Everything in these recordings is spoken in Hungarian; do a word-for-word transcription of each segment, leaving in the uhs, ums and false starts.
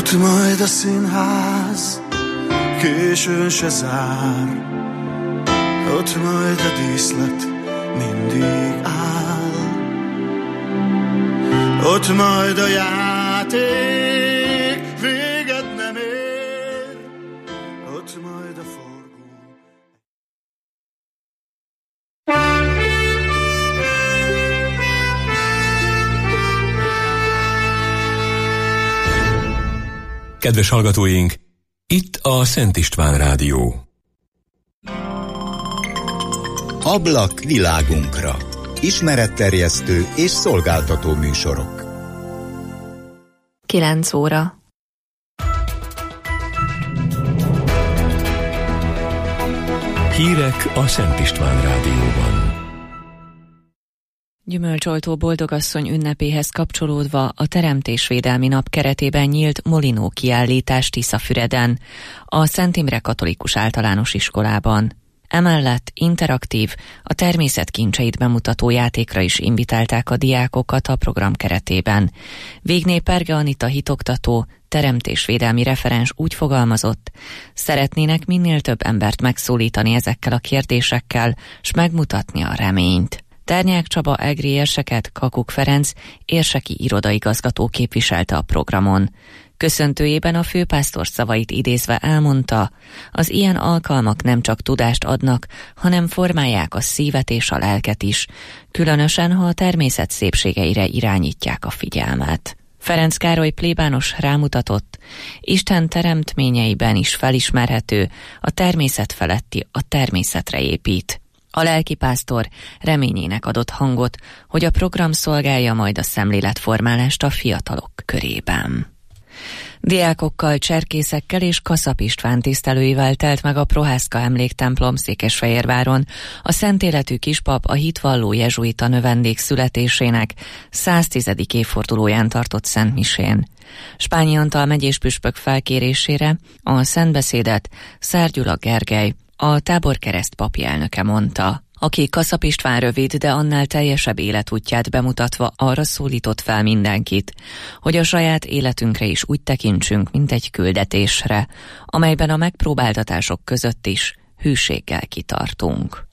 Ott majd a színház későn se zár, ott majd a díszlet mindig áll, ott majd a játék véget nem ér, ott majd a forgó. Kedves hallgatóink, itt a Szent István Rádió. Ablak világunkra. Ismeretterjesztő és szolgáltató műsorok. kilenc óra. Hírek a Szent István Rádióban. Gyümölcsoltó boldogasszony ünnepéhez kapcsolódva a Teremtésvédelmi Nap keretében nyílt Molinó kiállítás Tiszafüreden, a Szent Imre Katolikus Általános Iskolában. Emellett interaktív, a természet kincseit bemutató játékra is invitálták a diákokat a program keretében. Végné Perge Anita hitoktató, teremtésvédelmi referens úgy fogalmazott, szeretnének minél több embert megszólítani ezekkel a kérdésekkel, s megmutatni a reményt. Ternyák Csaba egri érseket Kakuk Ferenc érseki irodaigazgató képviselte a programon. Köszöntőjében a főpásztor szavait idézve elmondta, az ilyen alkalmak nem csak tudást adnak, hanem formálják a szívet és a lelket is, különösen, ha a természet szépségeire irányítják a figyelmet. Ferenc Károly plébános rámutatott, Isten teremtményeiben is felismerhető, a természet feletti a természetre épít. A lelkipásztor reményének adott hangot, hogy a program szolgálja majd a szemléletformálást a fiatalok körében. Diákokkal, cserkészekkel és Kaszap István tisztelőivel telt meg a Prohászka emléktemplom Székesfehérváron a szentéletű kispap a hitvalló jezsuita növendék születésének száztizedik évfordulóján tartott szentmisén. Spányi Antal megyéspüspök felkérésére a szentbeszédet Szár Gyula Gergely, a Táborkereszt papi elnöke mondta, aki Kaszap István rövid, de annál teljesebb életútját bemutatva arra szólított fel mindenkit, hogy a saját életünkre is úgy tekintsünk, mint egy küldetésre, amelyben a megpróbáltatások között is hűséggel kitartunk.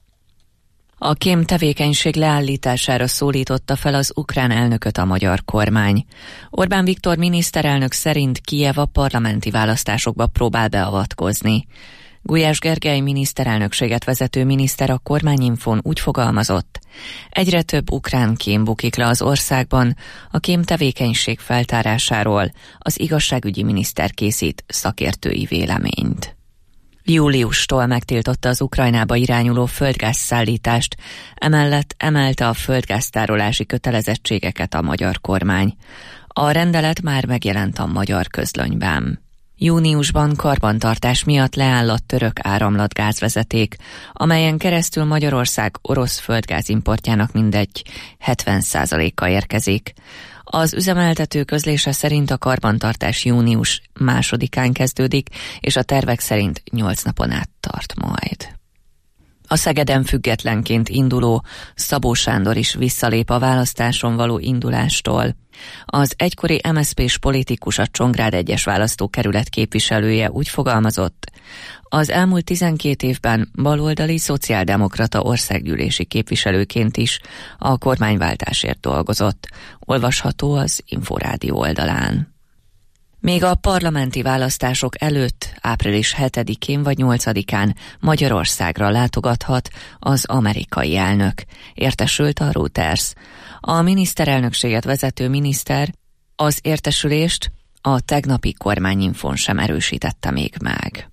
A kém tevékenység leállítására szólította fel az ukrán elnököt a magyar kormány. Orbán Viktor miniszterelnök szerint Kijev a parlamenti választásokba próbál beavatkozni. Gulyás Gergely miniszterelnökséget vezető miniszter a Kormányinfón úgy fogalmazott, egyre több ukrán kém bukik le az országban, a kém tevékenység feltárásáról az igazságügyi miniszter készít szakértői véleményt. Júliustól megtiltotta az Ukrajnába irányuló földgázszállítást, emellett emelte a földgáztárolási kötelezettségeket a magyar kormány. A rendelet már megjelent a Magyar Közlönyben. Júniusban karbantartás miatt leállott török áramlatgázvezeték, amelyen keresztül Magyarország orosz földgázimportjának mindegy hetven százaléka érkezik. Az üzemeltető közlése szerint a karbantartás június másodikán kezdődik, és a tervek szerint nyolc napon át tart majd. A Szegeden függetlenként induló Szabó Sándor is visszalép a választáson való indulástól. Az egykori em es zé pés politikus, a Csongrád egyes választókerület képviselője úgy fogalmazott, az elmúlt tizenkét évben baloldali szociáldemokrata országgyűlési képviselőként is a kormányváltásért dolgozott, olvasható az Inforádió oldalán. Még a parlamenti választások előtt, április hetedikén vagy nyolcadikán Magyarországra látogathat az amerikai elnök, értesült a Reuters. A miniszterelnökséget vezető miniszter az értesülést a tegnapi Kormányinfón sem erősítette még meg.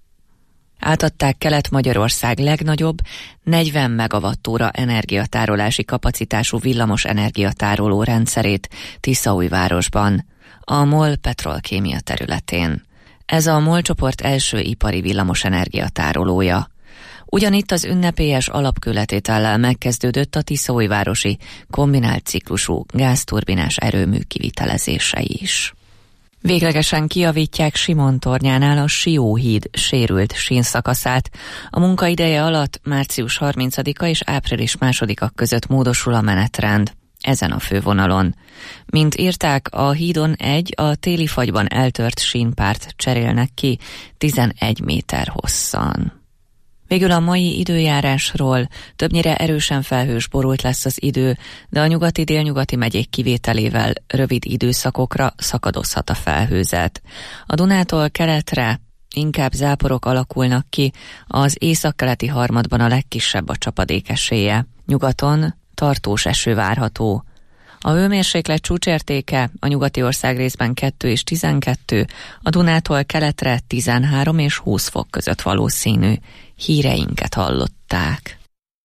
Átadták Kelet-Magyarország legnagyobb negyven megawattóra energiatárolási kapacitású villamos energiatároló rendszerét Tiszaújvárosban, a MOL Petrolkémia területén. Ez a MOL csoport első ipari villamos energiatárolója. Ugyanitt az ünnepélyes alapkőletétellel megkezdődött a tiszaújvárosi kombinált ciklusú gázturbinás erőmű kivitelezése is. Véglegesen kijavítják Simon-tornyánál a Sió-híd sérült sínszakaszát. A munkaideje alatt március harmincadika és április másodika között módosul a menetrend. ezen a fővonalon. Mint írták, a hídon egy a téli fagyban eltört sínpárt cserélnek ki tizenegy méter hosszan. Végül a mai időjárásról: többnyire erősen felhős, borult lesz az idő, de a nyugati-délnyugati megyék kivételével rövid időszakokra szakadozhat a felhőzet. A Dunától keletre inkább záporok alakulnak ki, az északkeleti harmadban a legkisebb a csapadék esélye. Nyugaton tartós eső várható. A hőmérséklet csúcsértéke a nyugati ország részben kettő és tizenkettő, a Dunától keletre tizenhárom és húsz fok között valószínű. Híreinket hallották.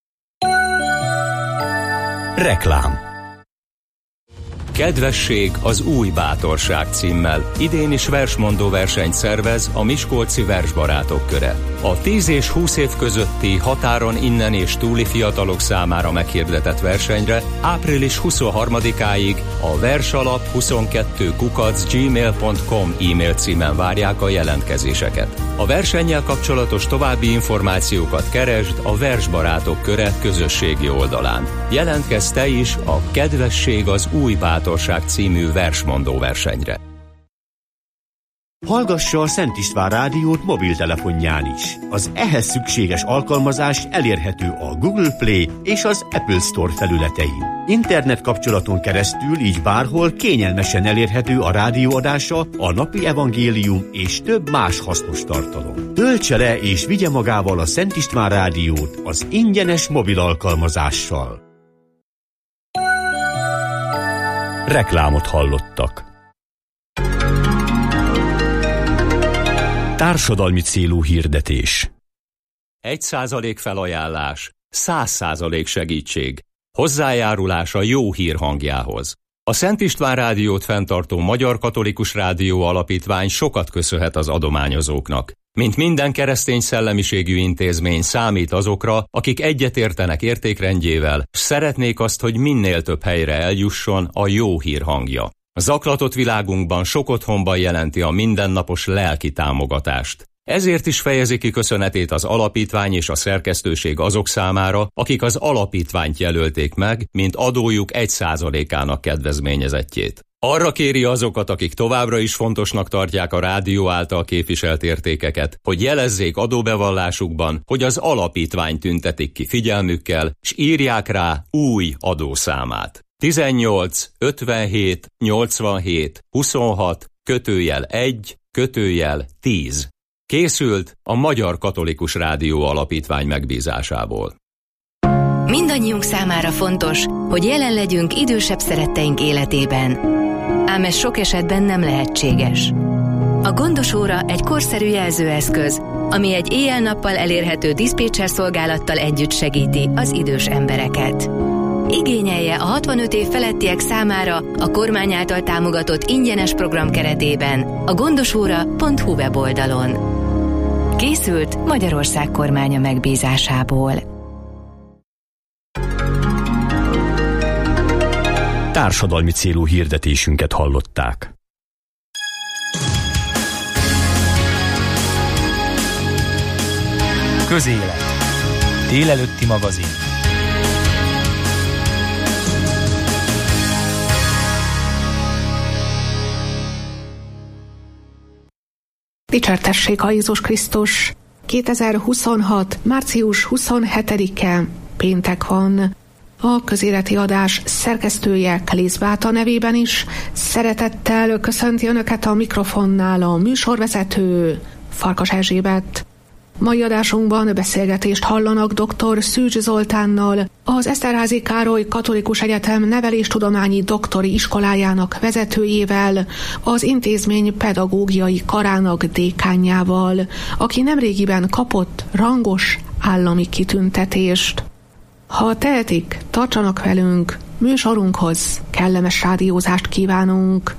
Reklám. Kedvesség az új bátorság címmel idén is versmondó versenyt szervez a Miskolci Versbarátok Köre. A tíz és húsz év közötti határon innen és túli fiatalok számára meghirdetett versenyre április huszonharmadikáig a versalap huszonkettő kukac gmail pont com e-mail címen várják a jelentkezéseket. A versennyel kapcsolatos további információkat keresd a Versbarátok Köre közösségi oldalán. Jelentkezz te is a Kedvesség az új bátorság című versmondó versenyre. Hallgassa a Szent István rádiót mobiltelefonján is. Az ehhez szükséges alkalmazás elérhető a Google Play és az Apple Store felületein. Internet kapcsolaton keresztül így bárhol kényelmesen elérhető a rádióadása, a napi evangélium és több más hasznos tartalom. Töltse le és vigye magával a Szent István rádiót az ingyenes mobil alkalmazással. Reklámot hallottak. Társadalmi célú hirdetés. Egy százalék felajánlás, száz százalék segítség. Hozzájárulás a jó hír hangjához. A Szent István rádiót fenntartó Magyar Katolikus Rádió Alapítvány sokat köszönhet az adományozóknak. Mint minden keresztény szellemiségű intézmény számít azokra, akik egyetértenek értékrendjével, s szeretnék azt, hogy minél több helyre eljusson a jó hír hangja. A zaklatott világunkban sok otthonban jelenti a mindennapos lelki támogatást. Ezért is fejezi ki köszönetét az alapítvány és a szerkesztőség azok számára, akik az alapítványt jelölték meg, mint adójuk egy százalékának kedvezményezettjét. Arra kéri azokat, akik továbbra is fontosnak tartják a rádió által képviselt értékeket, hogy jelezzék adóbevallásukban, hogy az alapítvány tüntetik ki figyelmükkel, s írják rá új adószámát. tizennyolc ötvenhét nyolcvanhét huszonhat kötőjel egy kötőjel tíz. Készült a Magyar Katolikus Rádió Alapítvány megbízásából. Mindannyiunk számára fontos, hogy jelen legyünk idősebb szeretteink életében. Ám ez sok esetben nem lehetséges. A Gondos Óra egy korszerű jelzőeszköz, ami egy éjjel-nappal elérhető diszpécser szolgálattal együtt segíti az idős embereket. Igényelje a hatvanöt év felettiek számára a kormány által támogatott ingyenes program keretében a gondosóra pont hu weboldalon. Készült Magyarország kormánya megbízásából. Társadalmi célú hirdetésünket hallották. Közélet. Délelőtti magazin. Dicsértessék a Jézus Krisztus! kétezer-huszonhat. március huszonhetedike péntek van. A közéleti adás szerkesztője Klész Báta nevében is szeretettel köszönti Önöket a mikrofonnál a műsorvezető Farkas Erzsébet. Mai adásunkban beszélgetést hallanak dr. Szűcs Zoltánnal, az Eszterházy Károly Katolikus Egyetem Neveléstudományi Doktori Iskolájának vezetőjével, az intézmény pedagógiai karának dékánjával, aki nemrégiben kapott rangos állami kitüntetést. Ha tehetik, tartsanak velünk, műsorunkhoz kellemes rádiózást kívánunk.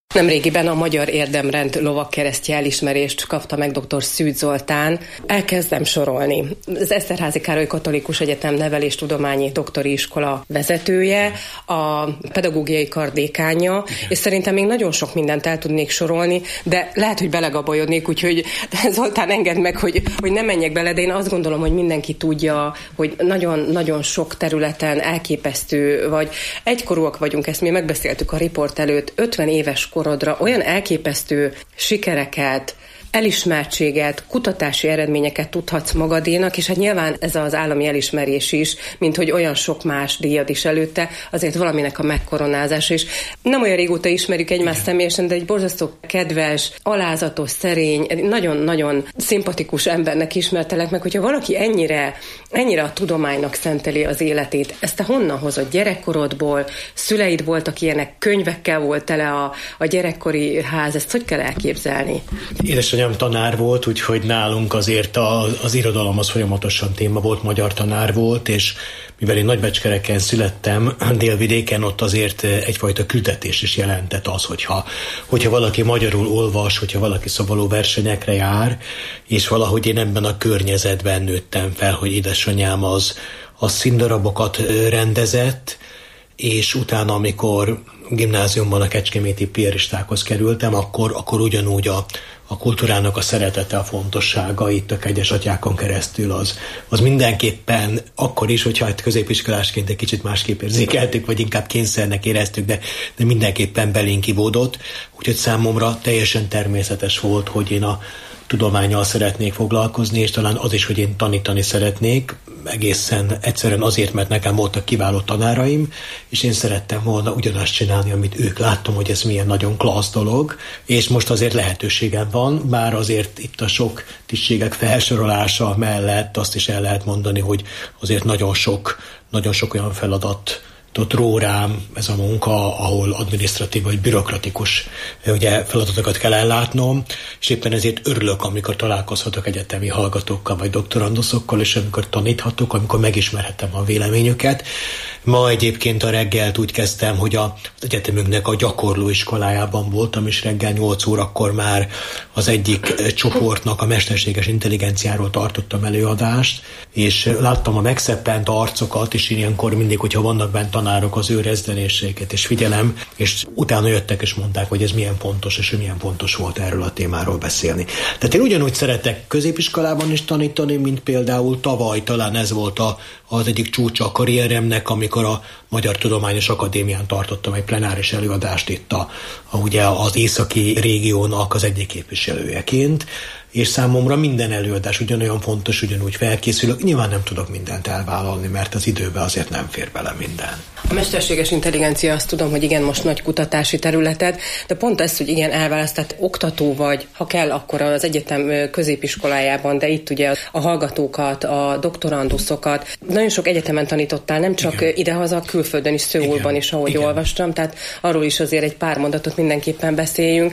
Nemrégiben a Magyar Érdemrend lovagkeresztje elismerést kapta meg dr. Szűcs Zoltán. Elkezdem sorolni. Az Eszterházy Károly Katolikus Egyetem Neveléstudományi Doktori Iskola vezetője, a pedagógiai kar dékánja, és szerintem még nagyon sok mindent el tudnék sorolni, de lehet, hogy belegabajodnék, úgyhogy Zoltán, engedd meg, hogy, hogy ne menjek bele, de én azt gondolom, hogy mindenki tudja, hogy nagyon-nagyon sok területen elképesztő, vagy egykorúak vagyunk, ezt mi megbeszéltük a riport előtt, ötven éves korodra olyan elképesztő sikereket, elismertséget, kutatási eredményeket tudhatsz magadénak, és hát nyilván ez az állami elismerés is, mint hogy olyan sok más díjad is előtte, azért valaminek a megkoronázása is. Nem olyan régóta ismerjük egymást személyesen, de egy borzasztó kedves, alázatos, szerény, nagyon-nagyon szimpatikus embernek ismertelek meg, hogyha valaki ennyire, ennyire a tudománynak szenteli az életét, ezt te honnan hozod? Gyerekkorodból, szüleid voltak ilyenek, könyvekkel volt tele a, a gyerekkori ház, ezt hogy kell elképzelni? Édesanyám tanár volt, úgyhogy nálunk azért a, az irodalom az folyamatosan téma volt, magyar tanár volt, és mivel én Nagybecskereken születtem, Délvidéken, ott azért egyfajta küldetés is jelentett az, hogyha, hogyha valaki magyarul olvas, hogyha valaki szavaló versenyekre jár, és valahogy én ebben a környezetben nőttem fel, hogy édesanyám az, az színdarabokat rendezett, és utána, amikor gimnáziumban a kecskeméti piaristákhoz kerültem, akkor, akkor ugyanúgy a, a kultúrának a szeretete, a fontossága itt a kegyes atyákon keresztül az, az mindenképpen akkor is, hogyha középiskolásként egy kicsit másképp érzékeltük, vagy inkább kényszernek éreztük, de, de mindenképpen belénk ivódott, úgyhogy számomra teljesen természetes volt, hogy én a tudománnyal szeretnék foglalkozni, és talán az is, hogy én tanítani szeretnék, egészen egyszerűen azért, mert nekem voltak kiváló tanáraim, és én szerettem volna ugyanazt csinálni, amit ők. Láttam, hogy ez milyen nagyon klassz dolog, és most azért lehetőségem van, bár azért itt a sok tisztségek felsorolása mellett azt is el lehet mondani, hogy azért nagyon sok, nagyon sok olyan feladat ott ró rám ez a munka, ahol adminisztratív vagy bürokratikus ugye, feladatokat kell ellátnom, és éppen ezért örülök, amikor találkozhatok egyetemi hallgatókkal vagy doktoranduszokkal, és amikor taníthatok, amikor megismerhetem a véleményüket. Ma egyébként a reggelt úgy kezdtem, hogy az egyetemünknek a gyakorlóiskolájában voltam, és reggel nyolc órakor már az egyik csoportnak a mesterséges intelligenciáról tartottam előadást, és láttam a megszeppent arcokat, és ilyenkor mindig, hogyha vannak bent tanárok, az ő rezdenéséget és figyelem, és utána jöttek és mondták, hogy ez milyen fontos, és hogy milyen fontos volt erről a témáról beszélni. Tehát én ugyanúgy szeretek középiskolában is tanítani, mint például tavaly, talán ez volt a, az egyik csúcsa a karrieremnek, amikor a Magyar Tudományos Akadémián tartottam egy plenáris előadást itt a, a, ugye az északi régiónak az egyik képviselőjeként, és számomra minden előadás ugyanolyan fontos, ugyanúgy felkészülök. Nyilván nem tudok mindent elvállalni, mert az időbe azért nem fér bele minden. A mesterséges intelligencia, azt tudom, hogy igen, most nagy kutatási területed, de pont ez, hogy igen, elválaszt, tehát oktató vagy, ha kell, akkor az egyetem középiskolájában, de itt ugye a hallgatókat, a doktoranduszokat. Nagyon sok egyetemen tanítottál, nem csak igen. Idehaza, külföldön is, Szöulban is, ahogy igen. olvastam, tehát arról is azért egy pár mondatot mindenképpen beszéljünk.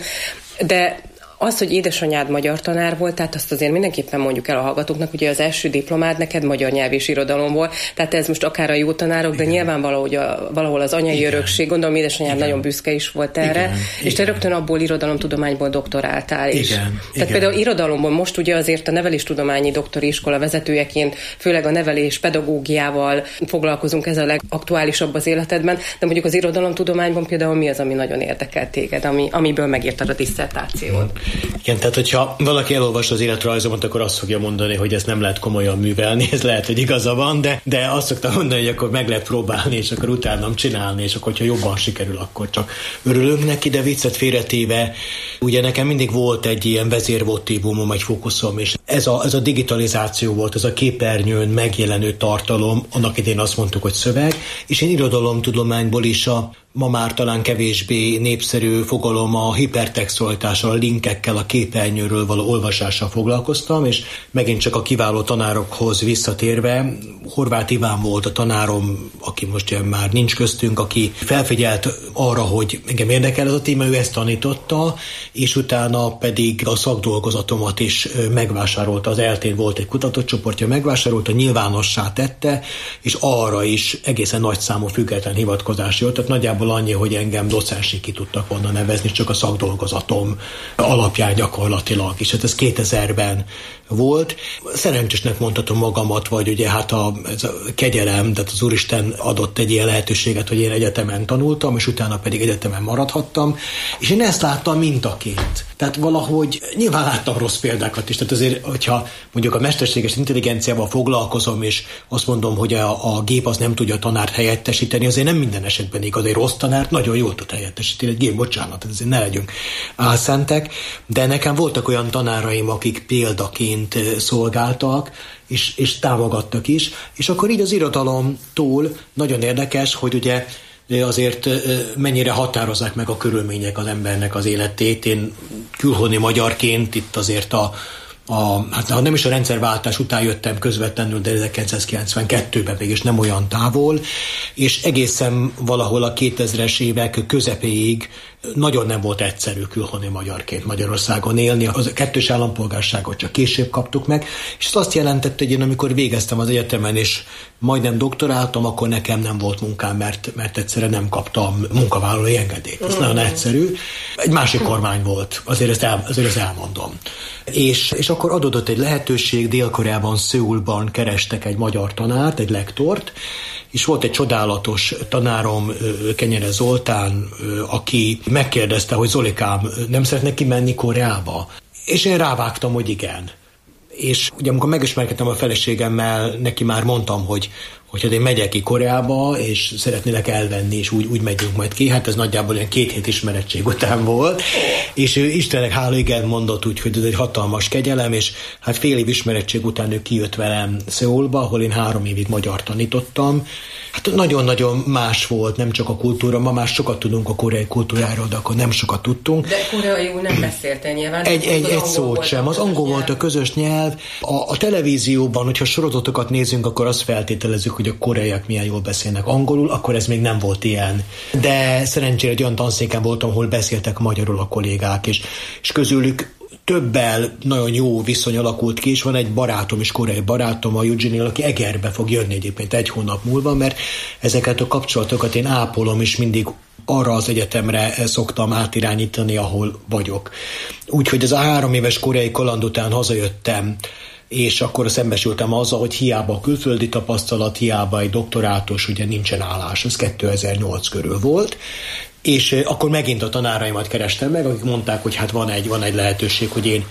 De az, hogy édesanyád magyar tanár volt, tehát azt azért mindenképpen mondjuk el a hallgatóknak, ugye az első diplomád neked magyar nyelv és irodalom volt, tehát ez most akár a jó tanárok, igen. de nyilván valahogy a, valahol az anyai igen. örökség, gondolom édesanyád igen. nagyon büszke is volt erre, igen. és te igen. rögtön abból irodalomtudományból doktoráltál is. Igen. Tehát igen. például irodalomból most ugye azért a neveléstudományi doktori iskola vezetőjeként, főleg a nevelés pedagógiával foglalkozunk, ez a legaktuálisabb az életedben, de mondjuk az irodalomtudományban például mi az, ami nagyon érdekel téged, ami, amiből megírtad a disszertációt? Igen, tehát hogyha valaki elolvas az életrajzomat, akkor azt fogja mondani, hogy ezt nem lehet komolyan művelni, ez lehet, hogy igaza van, de, de azt szoktam mondani, hogy akkor meg lehet próbálni, és akkor utánam csinálni, és akkor, hogyha jobban sikerül, akkor csak örülünk neki, de viccet félretéve, ugye nekem mindig volt egy ilyen vezérmotívumom, egy fókuszom, és ez a, ez a digitalizáció volt, ez a képernyőn megjelenő tartalom, annak idén azt mondtuk, hogy szöveg, és én irodalomtudományból is a ma már talán kevésbé népszerű fogalom a hipertextualitással, a linkekkel, a képernyőről való olvasással foglalkoztam, és megint csak a kiváló tanárokhoz visszatérve, Horváth Iván volt a tanárom, aki most már nincs köztünk, aki felfigyelt arra, hogy engem érdekel ez a téma, ő ezt tanította, és utána pedig a szakdolgozatomat is megvásárolta. Az eltén volt egy kutatócsoportja, megvásárolta, nyilvánossá tette, és arra is egészen nagy számú független hivatkozás jött. Tehát nagyjából annyi, hogy engem docensé ki tudtak volna nevezni, csak a szakdolgozatom alapján gyakorlatilag. És hát ez kétezerben volt. Szerencsésnek mondhatom magamat, vagy ugye hát a, ez a kegyelem, tehát az Úristen adott egy ilyen lehetőséget, hogy én egyetemen tanultam, és utána pedig egyetemen maradhattam, és én ezt láttam mintaként. Tehát valahogy nyilván láttam rossz példákat is, tehát azért, hogyha mondjuk a mesterséges intelligenciával foglalkozom, és azt mondom, hogy a, a gép az nem tudja a tanárt helyettesíteni, azért nem minden esetben igaz, egy rossz tanárt nagyon jól tud helyettesíteni, egy gép, bocsánat, ezért ne legyünk álszentek, de nekem voltak olyan tanáraim, akik példaként szolgáltak, és, és támogattak is, és akkor így az irodalomtól nagyon érdekes, hogy ugye azért mennyire határozzák meg a körülmények az embernek az életét. Én külhoni magyarként itt azért a, a hát ha nem is a rendszerváltás után jöttem közvetlenül, de ezerkilencszázkilencvenkettőben mégis nem olyan távol, és egészen valahol a kétezres évek közepéig nagyon nem volt egyszerű külhoni magyarként Magyarországon élni. Az kettős állampolgárságot csak később kaptuk meg, és ez azt jelentette, hogy én amikor végeztem az egyetemen, és majdnem doktoráltam, akkor nekem nem volt munkám, mert, mert egyszerűen nem kaptam munkavállalói engedélyt. Ez nagyon egyszerű. Egy másik kormány volt, azért ezt, el, azért ezt elmondom. És, és akkor adódott egy lehetőség, Dél-Koreában, Szöulban kerestek egy magyar tanárt, egy lektort, és volt egy csodálatos tanárom, Kenyere Zoltán, aki megkérdezte, hogy Zolikám, nem szeretne kimenni Koreába? És én rávágtam, hogy igen. És ugye amikor megismerkedtem a feleségemmel, neki már mondtam, hogy hogyha én megyek ki Koreába, és szeretnélek elvenni, és úgy, úgy megyünk majd ki, hát ez nagyjából ilyen két hét ismerettség után volt, és ő Istennek hála igen mondott, úgyhogy ez egy hatalmas kegyelem, és hát fél év ismerettség után ő kijött velem Szöulba, ahol én három évig magyar tanítottam. Hát nagyon-nagyon más volt, nem csak a kultúra, ma már sokat tudunk a koreai kultúráról, de akkor nem sokat tudtunk. De koreaiul nem beszéltél nyilván. Egy, egy, egy szót sem, az angol volt a közös nyelv. A, a televízióban, hogyha sorozatokat nézünk, akkor azt feltételezzük, hogy a koreaiak milyen jól beszélnek angolul, akkor ez még nem volt ilyen. De szerencsére egy olyan tanszéken voltam, ahol beszéltek magyarul a kollégák, és, és közülük többel nagyon jó viszony alakult ki, és van egy barátom is, koreai barátom, a Eugene, aki Egerbe fog jönni egyébként egy hónap múlva, mert ezeket a kapcsolatokat én ápolom, és mindig arra az egyetemre szoktam átirányítani, ahol vagyok. Úgyhogy ez a három éves koreai kaland után hazajöttem, és akkor szembesültem azzal, hogy hiába a külföldi tapasztalat, hiába egy doktorátus, ugye nincsen állás, ez kétezer-nyolc körül volt, és akkor megint a tanáraimat kerestem meg, akik mondták, hogy hát van egy, van egy lehetőség, hogy én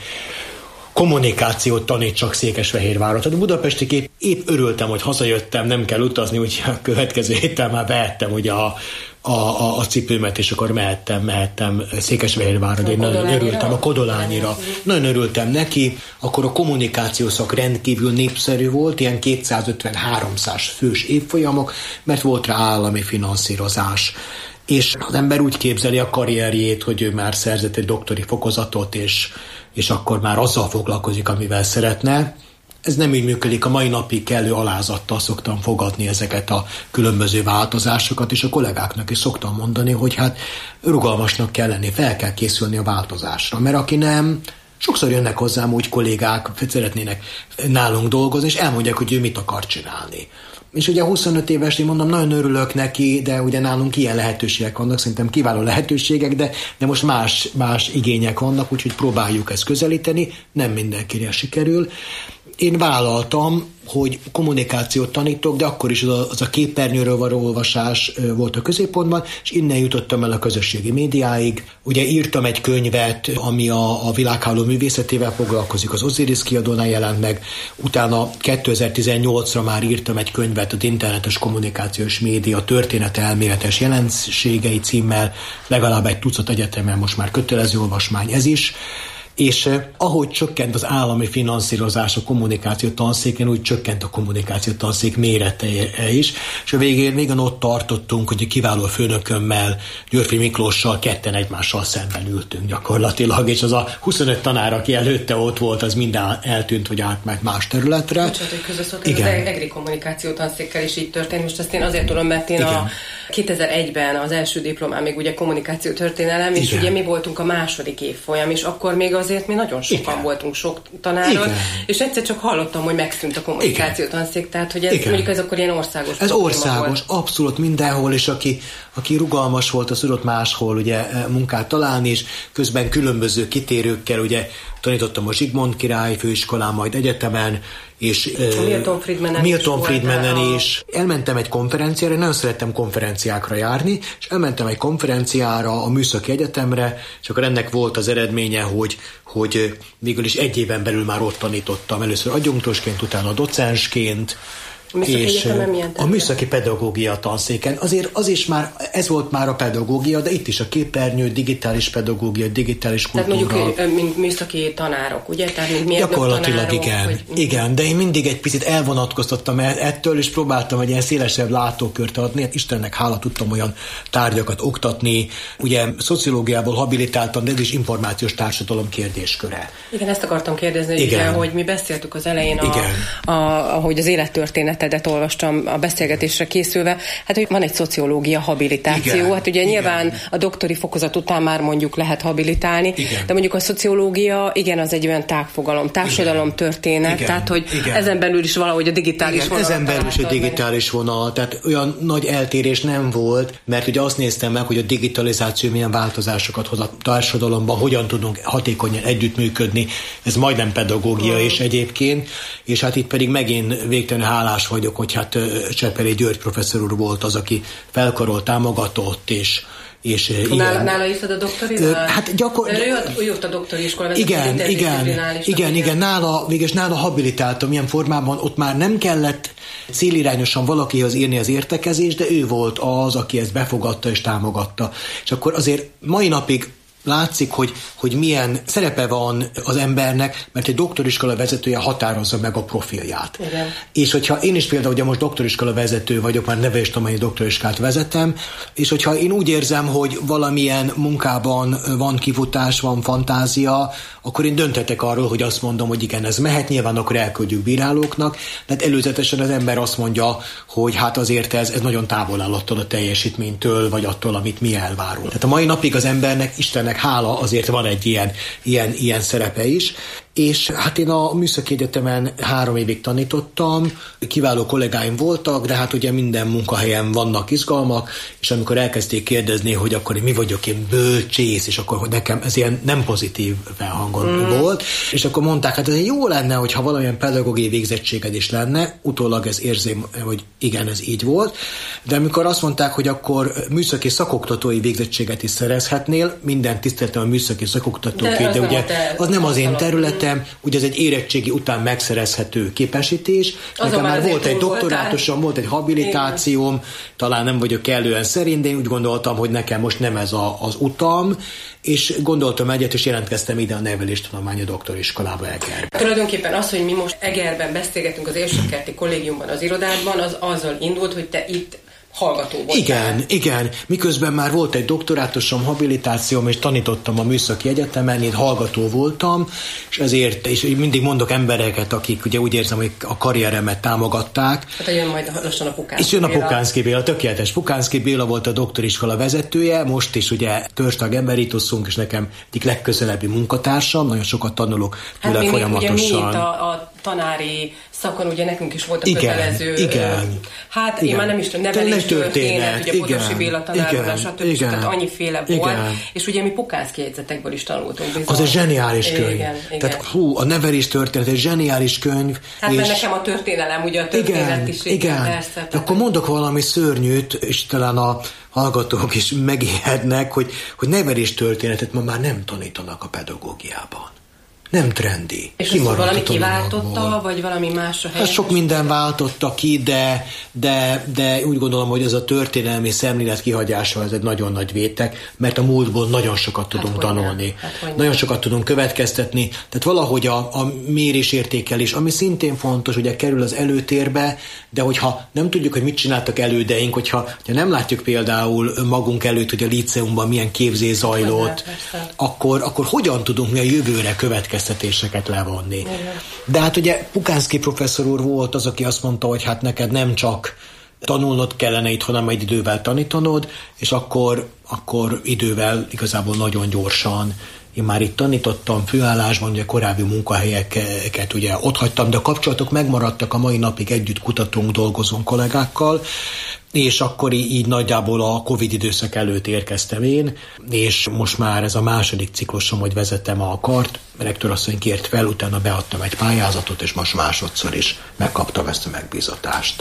kommunikációt tanítsak Székesfehérváron. Tehát a budapesti kép, épp örültem, hogy hazajöttem, nem kell utazni, úgy a következő héten már vehettem ugye a, a, a, a cipőmet, és akkor mehettem, mehettem Székesfehérvárra, én nagyon örültem a Kodolányira. Nagyon örültem neki, akkor a kommunikáció szak rendkívül népszerű volt, ilyen kétszázötven-háromszáz fős évfolyamok, mert volt rá állami finanszírozás. És az ember úgy képzeli a karrierjét, hogy ő már szerzett egy doktori fokozatot, és, és akkor már azzal foglalkozik, amivel szeretne. Ez nem így működik, a mai napig kellő alázattal szoktam fogadni ezeket a különböző változásokat, és a kollégáknak is szoktam mondani, hogy hát rugalmasnak kell lenni, fel kell készülni a változásra, mert aki nem, sokszor jönnek hozzám úgy kollégák, hogy szeretnének nálunk dolgozni, és elmondják, hogy ő mit akar csinálni. És ugye huszonöt éves, én mondom, nagyon örülök neki, de ugye nálunk ilyen lehetőségek vannak, szerintem kiváló lehetőségek, de, de most más, más igények vannak, úgyhogy próbáljuk ezt közelíteni, nem mindenkire sikerül. Én vállaltam, hogy kommunikációt tanítok, de akkor is az a, az a képernyőről való olvasás volt a középpontban, és innen jutottam el a közösségi médiáig. Ugye írtam egy könyvet, ami a, a világháló művészetével foglalkozik, az Osiris kiadónál jelent meg, utána kétezer-tizennyolcra már írtam egy könyvet az internetes kommunikációs média történetelméletes jelenségei címmel, legalább egy tucat egyetemen most már kötelező olvasmány ez is. És eh, ahogy csökkent az állami finanszírozás a kommunikáció tanszéken, úgy csökkent a kommunikáció tanszék mérete is, és a végén még ott tartottunk, hogy a kiváló főnökömmel, Györfi Miklóssal ketten egymással szemben ültünk gyakorlatilag, és az a huszonöt tanár, aki előtte ott volt, az minden eltűnt, hogy átment más területre. Bocsánat, hogy közösszok, ez az egri kommunikáció tanszékkel is így történt. Most ezt én azért tudom, mert én igen. a kétezer-egyben az első diplomám még ugye kommunikáció történelem, és igen. ugye mi voltunk a második évfolyam, és akkor még azért mi nagyon sokan igen. voltunk, sok tanáron, és egyszer csak hallottam, hogy megszűnt a kommunikáció tanszék, tehát hogy ez, mondjuk ez akkor ilyen országos Ez országos, volt. abszolút mindenhol, és aki, aki rugalmas volt, az tudott máshol ugye munkát találni, és közben különböző kitérőkkel ugye tanítottam a Zsigmond Király Főiskolán, majd egyetemen, és a Milton Friedmanen, Milton Friedmanen is. Elmentem egy konferenciára, nagyon szerettem konferenciákra járni, és elmentem egy konferenciára a Műszaki Egyetemre, és akkor ennek volt az eredménye, hogy, hogy végül is egy éven belül már ott tanítottam, először adjunktusként, utána docensként, A műszaki és egyetemen milyen a műszaki pedagógia tanszéken. Azért az is már, ez volt már a pedagógia, de itt is a képernyő, digitális pedagógia, digitális kultúra. Tehát mondjuk, mint műszaki tanárok, ugye? Tehát mint gyakorlatilag tanárok, igen. hogy... Igen, de én mindig egy picit elvonatkoztattam ettől, és próbáltam egy ilyen szélesebb látókört adni. Hát Istennek hála tudtam olyan tárgyakat oktatni. Ugye szociológiából habilitáltam, de ez is információs társadalom kérdésköre. Igen, ezt akartam kérdezni, hogy, ugye, hogy mi beszéltük az elején, a, a, ahogy az élettörténetedet olvastam a beszélgetésre készülve, hát hogy van egy szociológia habilitáció, igen, hát ugye igen. nyilván a doktori fokozat után már mondjuk lehet habilitálni, igen. de mondjuk a szociológia, igen, az egy olyan tágfogalom, társadalom történet, igen. tehát hogy igen. ezen belül is valahogy a digitális igen, vonal. Ezen belül is a digitális vonal, tehát olyan nagy eltérés nem volt, mert ugye azt néztem meg, hogy a digitalizáció milyen változásokat hoz a társadalomban, hogyan tudunk hatékonyan együttműködni, ez majdnem pedagógia mm. is egyébként, és hát itt pedig megint végtelenül hálás vagyok, hogy hát Csepeli György professzor úr volt az, aki felkarolt, támogatott, és és nála, nála írtad a doktori? Hát gyakor... Ő jött a doktori iskola, igen, igen, igen, igen, nála, végülis nála habilitáltam ilyen formában, ott már nem kellett célirányosan valakihoz írni az értekezést, de ő volt az, aki ezt befogadta és támogatta. És akkor azért mai napig látszik, hogy, hogy milyen szerepe van az embernek, mert egy doktoriskola vezetője határozza meg a profilját. Igen. És hogyha én is például, ugye most doktoriskola vezető vagyok, már neveléstudományi doktoriskát vezetem, és hogyha én úgy érzem, hogy valamilyen munkában van kifutás, van fantázia, akkor én dönthetek arról, hogy azt mondom, hogy igen, ez mehet, nyilván akkor elküldjük bírálóknak, de hát előzetesen az ember azt mondja, hogy hát azért ez, ez nagyon távol áll attól a teljesítménytől, vagy attól, amit mi elvárunk. Tehát a mai napig az embernek, Istennek hála, azért van egy ilyen, ilyen, ilyen szerepe is, és hát én a Műszaki Egyetemen három évig tanítottam, kiváló kollégáim voltak, de hát ugye minden munkahelyen vannak izgalmak, és amikor elkezdték kérdezni, hogy akkor mi vagyok én bölcsész, és akkor hogy nekem ez ilyen nem pozitív felhangon mm. volt, és akkor mondták, hát ez jó lenne, hogyha valamilyen pedagógiai végzettséged is lenne, utólag ez érzem, hogy igen, ez így volt, de amikor azt mondták, hogy akkor műszaki szakoktatói végzettséget is szerezhetnél, minden tiszteltem a műszaki szakoktatóké, de, de ugye az nem az én területem, ugye ez egy érettségi után megszerezhető képesítés. Nekem már volt egy doktorátusom, volt egy habilitációm, igen. talán nem vagyok kellően szerint, de én úgy gondoltam, hogy nekem most nem ez a, az utam, és gondoltam egyet, és jelentkeztem ide a neveléstudományi doktoriskolába Egerben. Tulajdonképpen az, hogy mi most Egerben beszélgetünk az Érsekkerti Kollégiumban, az irodádban, az azzal indult, hogy te itt hallgató voltál. Igen, igen. Miközben már volt egy doktorátusom, habilitációm, és tanítottam a Műszaki Egyetemen, én hallgató voltam, és ezért, és mindig mondok embereket, akik ugye úgy érzem, hogy a karrieremet támogatták. Hát jön majd lassan a Pukánszky És jön a Pukánszky Béla, tökéletes. Pukánszky Béla volt a doktoriskola vezetője, most is ugye törstag emerituszunk, és nekem egyik legközelebbi munkatársam, nagyon sokat tanulok tőle hát folyamatosan. Ugye mi itt a, a tanári szakon, ugye nekünk is volt a igen, kötelező. Igen, hát igen. én már nem is tudom, nevelés történet, ugye Podosi Béla tanárról, stb. Tehát annyiféle volt, és ugye mi Pukánszky jegyzetekből is tanultunk bizony. Az egy zseniális könyv. Igen, igen. Tehát hú, a nevelés történet egy zseniális könyv. Hát és... mert nekem a történelem, ugye a történet is. Igen, persze. Akkor mondok valami szörnyűt, és talán a hallgatók is megijednek, hogy, hogy nevelés történetet ma már nem tanítanak a pedagógiában. Nem trendi. És ezt valami kiváltotta, vagy valami másra helyen? Hát sok minden váltotta ki, de, de, de úgy gondolom, hogy ez a történelmi szemlélet kihagyása ez egy nagyon nagy vétek, mert a múltból nagyon sokat tudunk hát, tanulni. Hát, nagyon sokat tudunk következtetni. Tehát valahogy a, a mérésértékelés, ami szintén fontos, ugye kerül az előtérbe, de hogyha nem tudjuk, hogy mit csináltak elődeink, hogyha, hogyha nem látjuk például magunk előtt, hogy a líceumban milyen képzés zajlott, hát, akkor, akkor hogyan tudunk mi a jövőre következtetéseket levonni. Igen. De hát ugye Pukánszky professzor úr volt az, aki azt mondta, hogy hát neked nem csak tanulnod kellene itt, hanem majd idővel tanítanod, és akkor, akkor idővel igazából nagyon gyorsan. Én már itt tanítottam főállásban, ugye korábbi munkahelyeket ugye ott hagytam, de a kapcsolatok megmaradtak, a mai napig együtt kutatunk, dolgozunk kollégákkal, és akkor így nagyjából a Covid időszak előtt érkeztem én, és most már ez a második ciklusom, hogy vezetem a kart, rektorasszony kért fel, utána beadtam egy pályázatot, és most másodszor is megkaptam ezt a megbízatást.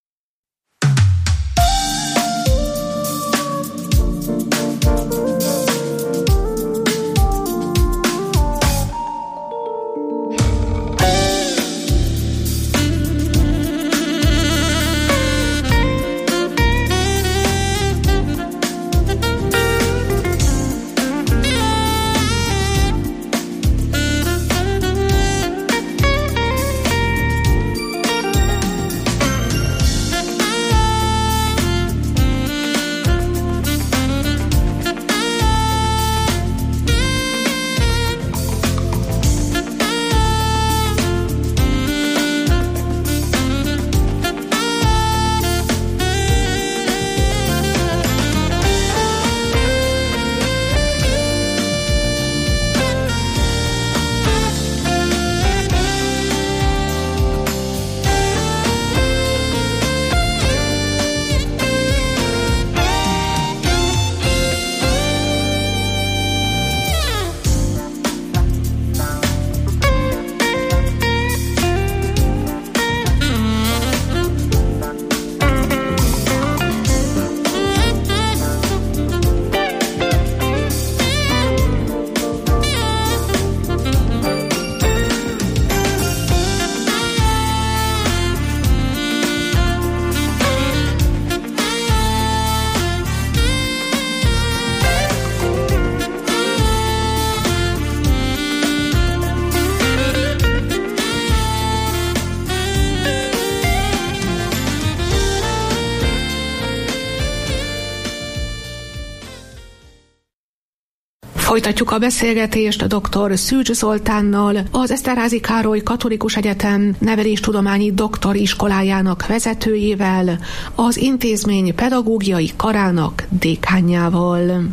Folytatjuk a beszélgetést dr. Szűcs Zoltánnal, az Eszterházy Károly Katolikus Egyetem neveléstudományi doktoriskolájának vezetőjével, az intézmény pedagógiai karának dékánjával.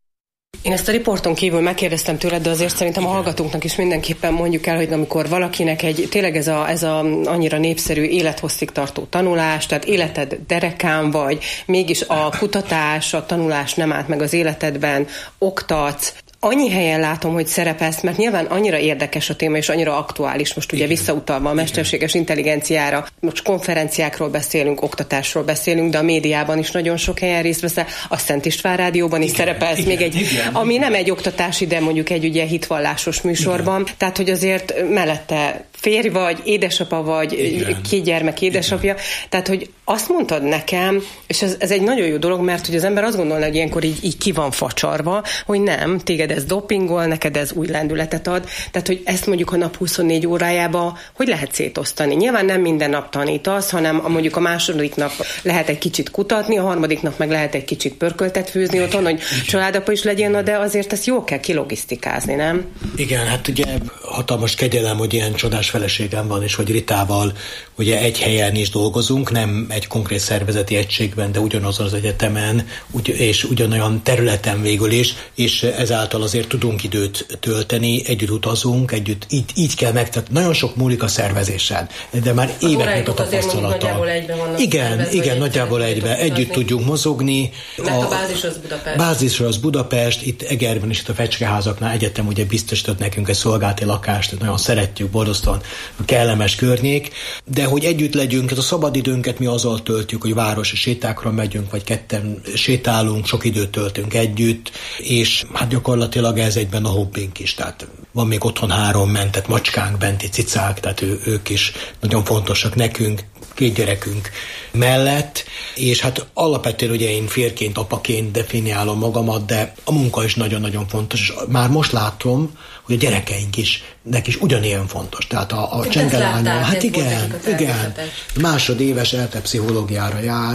Én ezt a riporton kívül megkérdeztem tőled, de azért szerintem a hallgatóknak is mindenképpen mondjuk el, hogy amikor valakinek egy tényleg ez a, ez a annyira népszerű élethosszig tartó tanulás, tehát életed derekán vagy, mégis a kutatás, a tanulás nem állt meg az életedben, oktatsz, annyi helyen látom, hogy szerepelsz, mert nyilván annyira érdekes a téma, és annyira aktuális, most ugye igen, visszautalva a mesterséges intelligenciára, most konferenciákról beszélünk, oktatásról beszélünk, de a médiában is nagyon sok helyen részt veszel, a Szent István Rádióban is igen, szerepelsz, igen, még egy, igen, ami igen. nem egy oktatási, de mondjuk egy ugye hitvallásos műsorban, igen. Tehát, hogy azért mellette férj vagy, édesapa vagy, igen. két gyermek édesapja, igen. Tehát, hogy azt mondtad nekem, és ez, ez egy nagyon jó dolog, mert hogy az ember azt gondolna, hogy ilyenkor így, így ki van facsarva, hogy nem, téged ez dopingol, neked ez új lendületet ad, tehát, hogy ezt mondjuk a nap huszonnégy órájába hogy lehet szétosztani? Nyilván nem minden nap tanítasz, hanem a, mondjuk a második nap lehet egy kicsit kutatni, a harmadik nap meg lehet egy kicsit pörköltet főzni otthon, hogy családapa is legyen, de azért ezt jól kell kilogisztikázni, nem? Igen, hát ugye hatalmas kegyelem, hogy ilyen csodás feleségem van, és hogy Ritával ugye egy helyen is dolgozunk, nem egy konkrét szervezeti egységben, de ugyanazon az egyetemen, ugy, és ugyanolyan területen végül is, és ezáltal azért tudunk időt tölteni, együtt utazunk, együtt így, így kell meg, tehát nagyon sok múlik a szervezésen, de már éveknek a tapasztalata. Igen, igen, nagyjából egybe. Együtt tudjunk mozogni. Mert a, a bázis az Budapest. Bázis az Budapest, itt Egerben is, itt a Fecskeházaknál egyetem ugye biztosított nekünk egy szolgálati lakást, nagyon szeretjük, borzasztóan kellemes környék, de hogy együtt legyünk, tehát a szabadidőnket mi azzal töltjük, hogy városi sétákra megyünk, vagy ketten sétálunk, sok időt töltünk együtt, és hát gyakorlatilag ez egyben a hobbink is, tehát van még otthon három mentett macskánk, benti cicák, tehát ő, ők is nagyon fontosak nekünk, két gyerekünk mellett, és hát alapvetően ugye én férként, apaként definiálom magamat, de a munka is nagyon-nagyon fontos, és már most látom, hogy a gyerekeink is, nek is ugyanilyen fontos. Tehát a, a csengelányom, hát igen, igen, másodéves elte pszichológiára jár,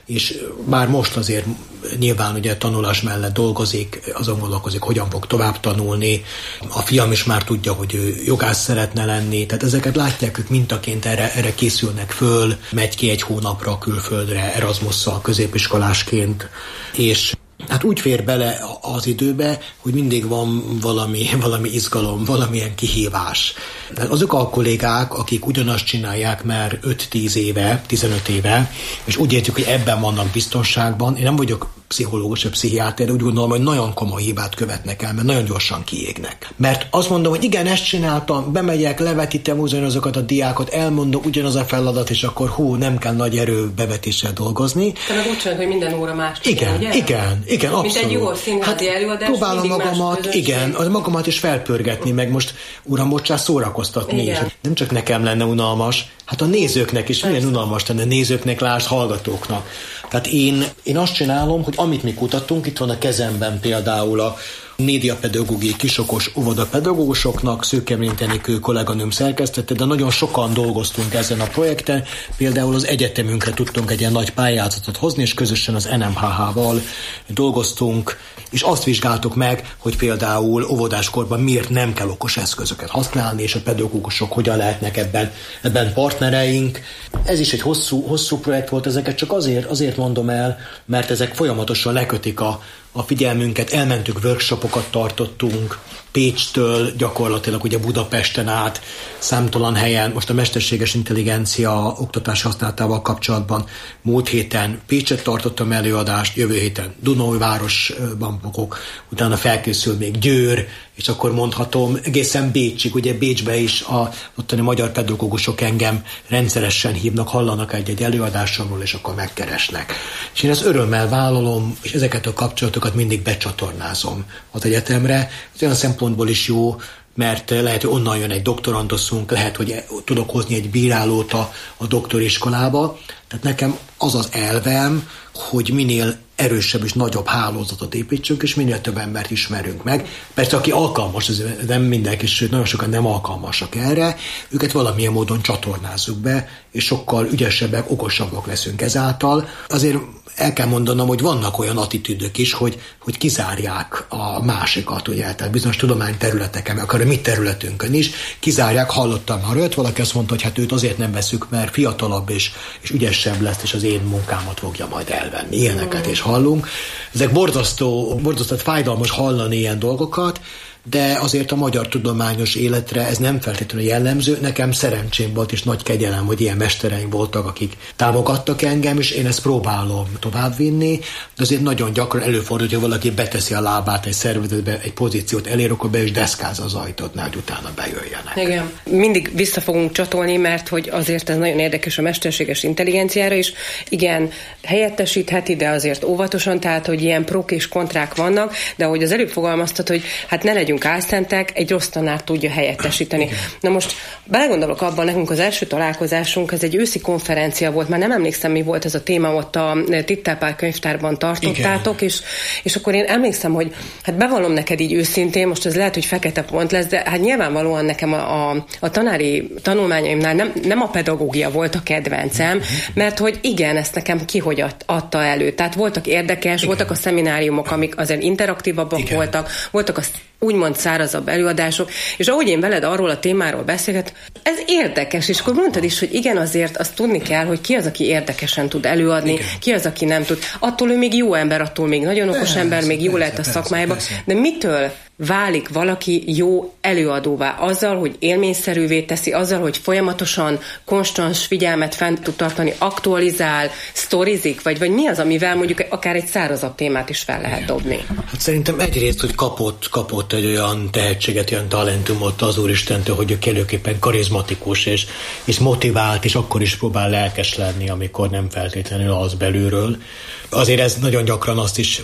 és bár most azért nyilván ugye tanulás mellett dolgozik, azon gondolkozik, hogyan fog tovább tanulni. A fiam is már tudja, hogy ő jogász szeretne lenni, tehát ezeket látják ők mintaként, erre, erre készülnek föl, megy ki egy hónapra külföldre Erasmusszal középiskolásként, és hát úgy fér bele az időbe, hogy mindig van valami, valami izgalom, valamilyen kihívás. Azok a kollégák, akik ugyanazt csinálják már öt-tíz éve, tizenöt éve, és úgy értjük, hogy ebben vannak biztonságban, én nem vagyok pszichológus, vagy pszichiáter, de úgy gondolom, hogy nagyon komoly hibát követnek el, mert nagyon gyorsan kiégnek. Mert azt mondom, hogy igen, ezt csináltam, bemegyek, levetítem ugyanazokat a diákat, elmondom ugyanaz a feladat, és akkor hú, nem kell nagy erőbevetéssel dolgozni. Tehát úgy csinálod, hogy minden óra más. Igen, ugye? igen, igen, abszolút. Mint egy jó színházi hát, előadás, próbálom magamat, igen, az magamat is felpörgetni, meg most, uram, bocsás, szórakoztatni is. Nem csak nekem lenne unalmas, hát a nézőknek is milyen unalmas lenne, nézőknek, láss, hallgatóknak. Tehát én, én azt csinálom, hogy amit mi kutatunk, itt van a kezemben például a médiapedagógiai kisokos óvodapedagógusoknak, Szőkemény Enikő kolléganőm szerkesztette, de nagyon sokan dolgoztunk ezen a projekten. Például az egyetemünkre tudtunk egy ilyen nagy pályázatot hozni, és közösen az en em há há-val dolgoztunk, és azt vizsgáltuk meg, hogy például óvodáskorban miért nem kell okos eszközöket használni, és a pedagógusok hogyan lehetnek ebben, ebben partnereink. Ez is egy hosszú, hosszú projekt volt, ezeket csak azért, azért mondom el, mert ezek folyamatosan lekötik a a figyelmünket, elmentünk, workshopokat tartottunk, Pécstől gyakorlatilag ugye Budapesten át, számtalan helyen, most a mesterséges intelligencia oktatás használatával kapcsolatban múlt héten Pécset tartottam előadást, jövő héten Dunaújvárosban fogok, utána felkészül még Győr, és akkor mondhatom egészen Bécsig, ugye Bécsbe is a ottani magyar pedagógusok engem rendszeresen hívnak, hallanak egy-egy előadásomról, és akkor megkeresnek. És én ezt örömmel vállalom, és ezeket a kapcsolatokat mindig becsatornázom az egyetemre. Ez olyan szempontból is jó, mert lehet, hogy onnan jön egy doktoranduszunk, lehet, hogy tudok hozni egy bírálót a, a doktoriskolába. Tehát nekem az az elvem, hogy minél erősebb és nagyobb hálózatot építsünk, és minél több embert ismerünk meg. Persze, aki alkalmas, ez nem mindenki, sőt, nagyon sokan nem alkalmasak erre, őket valamilyen módon csatornázzuk be, és sokkal ügyesebbek, okosabbak leszünk ezáltal. Azért el kell mondanom, hogy vannak olyan attitűdök is, hogy, hogy kizárják a másikat, ugye, tehát bizonyos tudományterületeken, akár a mi területünkön is, kizárják, hallottam már olyat, valaki azt mondta, hogy hát őt azért nem veszük, mert fiatalabb és, és ügyesebb lesz, és az én munkámat fogja majd elvenni. Ilyeneket is hallunk. Ezek borzasztó, borzasztó fájdalmas hallani ilyen dolgokat, de azért a magyar tudományos életre ez nem feltétlenül jellemző. Nekem szerencsém volt, és nagy kegyelem, hogy ilyen mestereim voltak, akik támogattak engem, és én ezt próbálom továbbvinni, de azért nagyon gyakran előfordul, hogy valaki beteszi a lábát egy szervezetbe, egy pozíciót elér, akkor be is deszkáz az ajtót, hogy utána bejöjjenek. Igen. Mindig vissza fogunk csatolni, mert hogy azért ez nagyon érdekes a mesterséges intelligenciára is. Igen, helyettesítheti, de azért óvatosan, tehát, hogy ilyen prok és kontrák vannak, de ahogy az előbb fogalmaztat, hogy hát ne legyünk álszentek, egy rossz tanár tudja helyettesíteni. Igen. Na most belegondolok abban, nekünk az első találkozásunk, ez egy őszi konferencia volt, már nem emlékszem, mi volt ez a téma, ott a Tittálpál könyvtárban tartottátok, és, és akkor én emlékszem, hogy hát bevallom neked így őszintén, most ez lehet, hogy fekete pont lesz, de hát nyilvánvalóan nekem a, a, a tanári tanulmányaimnál nem, nem a pedagógia volt a kedvencem, mert hogy igen, ezt nekem ki hogy adta elő. Tehát voltak érdekes, igen. voltak a szemináriumok, amik azért interaktívabban igen. voltak, voltak a úgymond szárazabb előadások, és ahogy én veled arról a témáról beszélget, ez érdekes, és akkor mondtad is, hogy igen, azért azt tudni kell, hogy ki az, aki érdekesen tud előadni, igen. ki az, aki nem tud. Attól ő még jó ember, attól még nagyon okos persze, ember, még jó persze, lehet a szakmájában, de mitől válik valaki jó előadóvá? Azzal, hogy élményszerűvé teszi, azzal, hogy folyamatosan konstans figyelmet fent tud tartani, aktualizál, sztorizik, vagy, vagy mi az, amivel mondjuk akár egy szárazabb témát is fel lehet dobni? Hát szerintem egyrészt, hogy kapott, kapott egy olyan tehetséget, olyan talentumot az Úristentől, hogy ő kellőképpen karizmatikus, és, és motivált, és akkor is próbál lelkes lenni, amikor nem feltétlenül az belülről. Azért ez nagyon gyakran azt is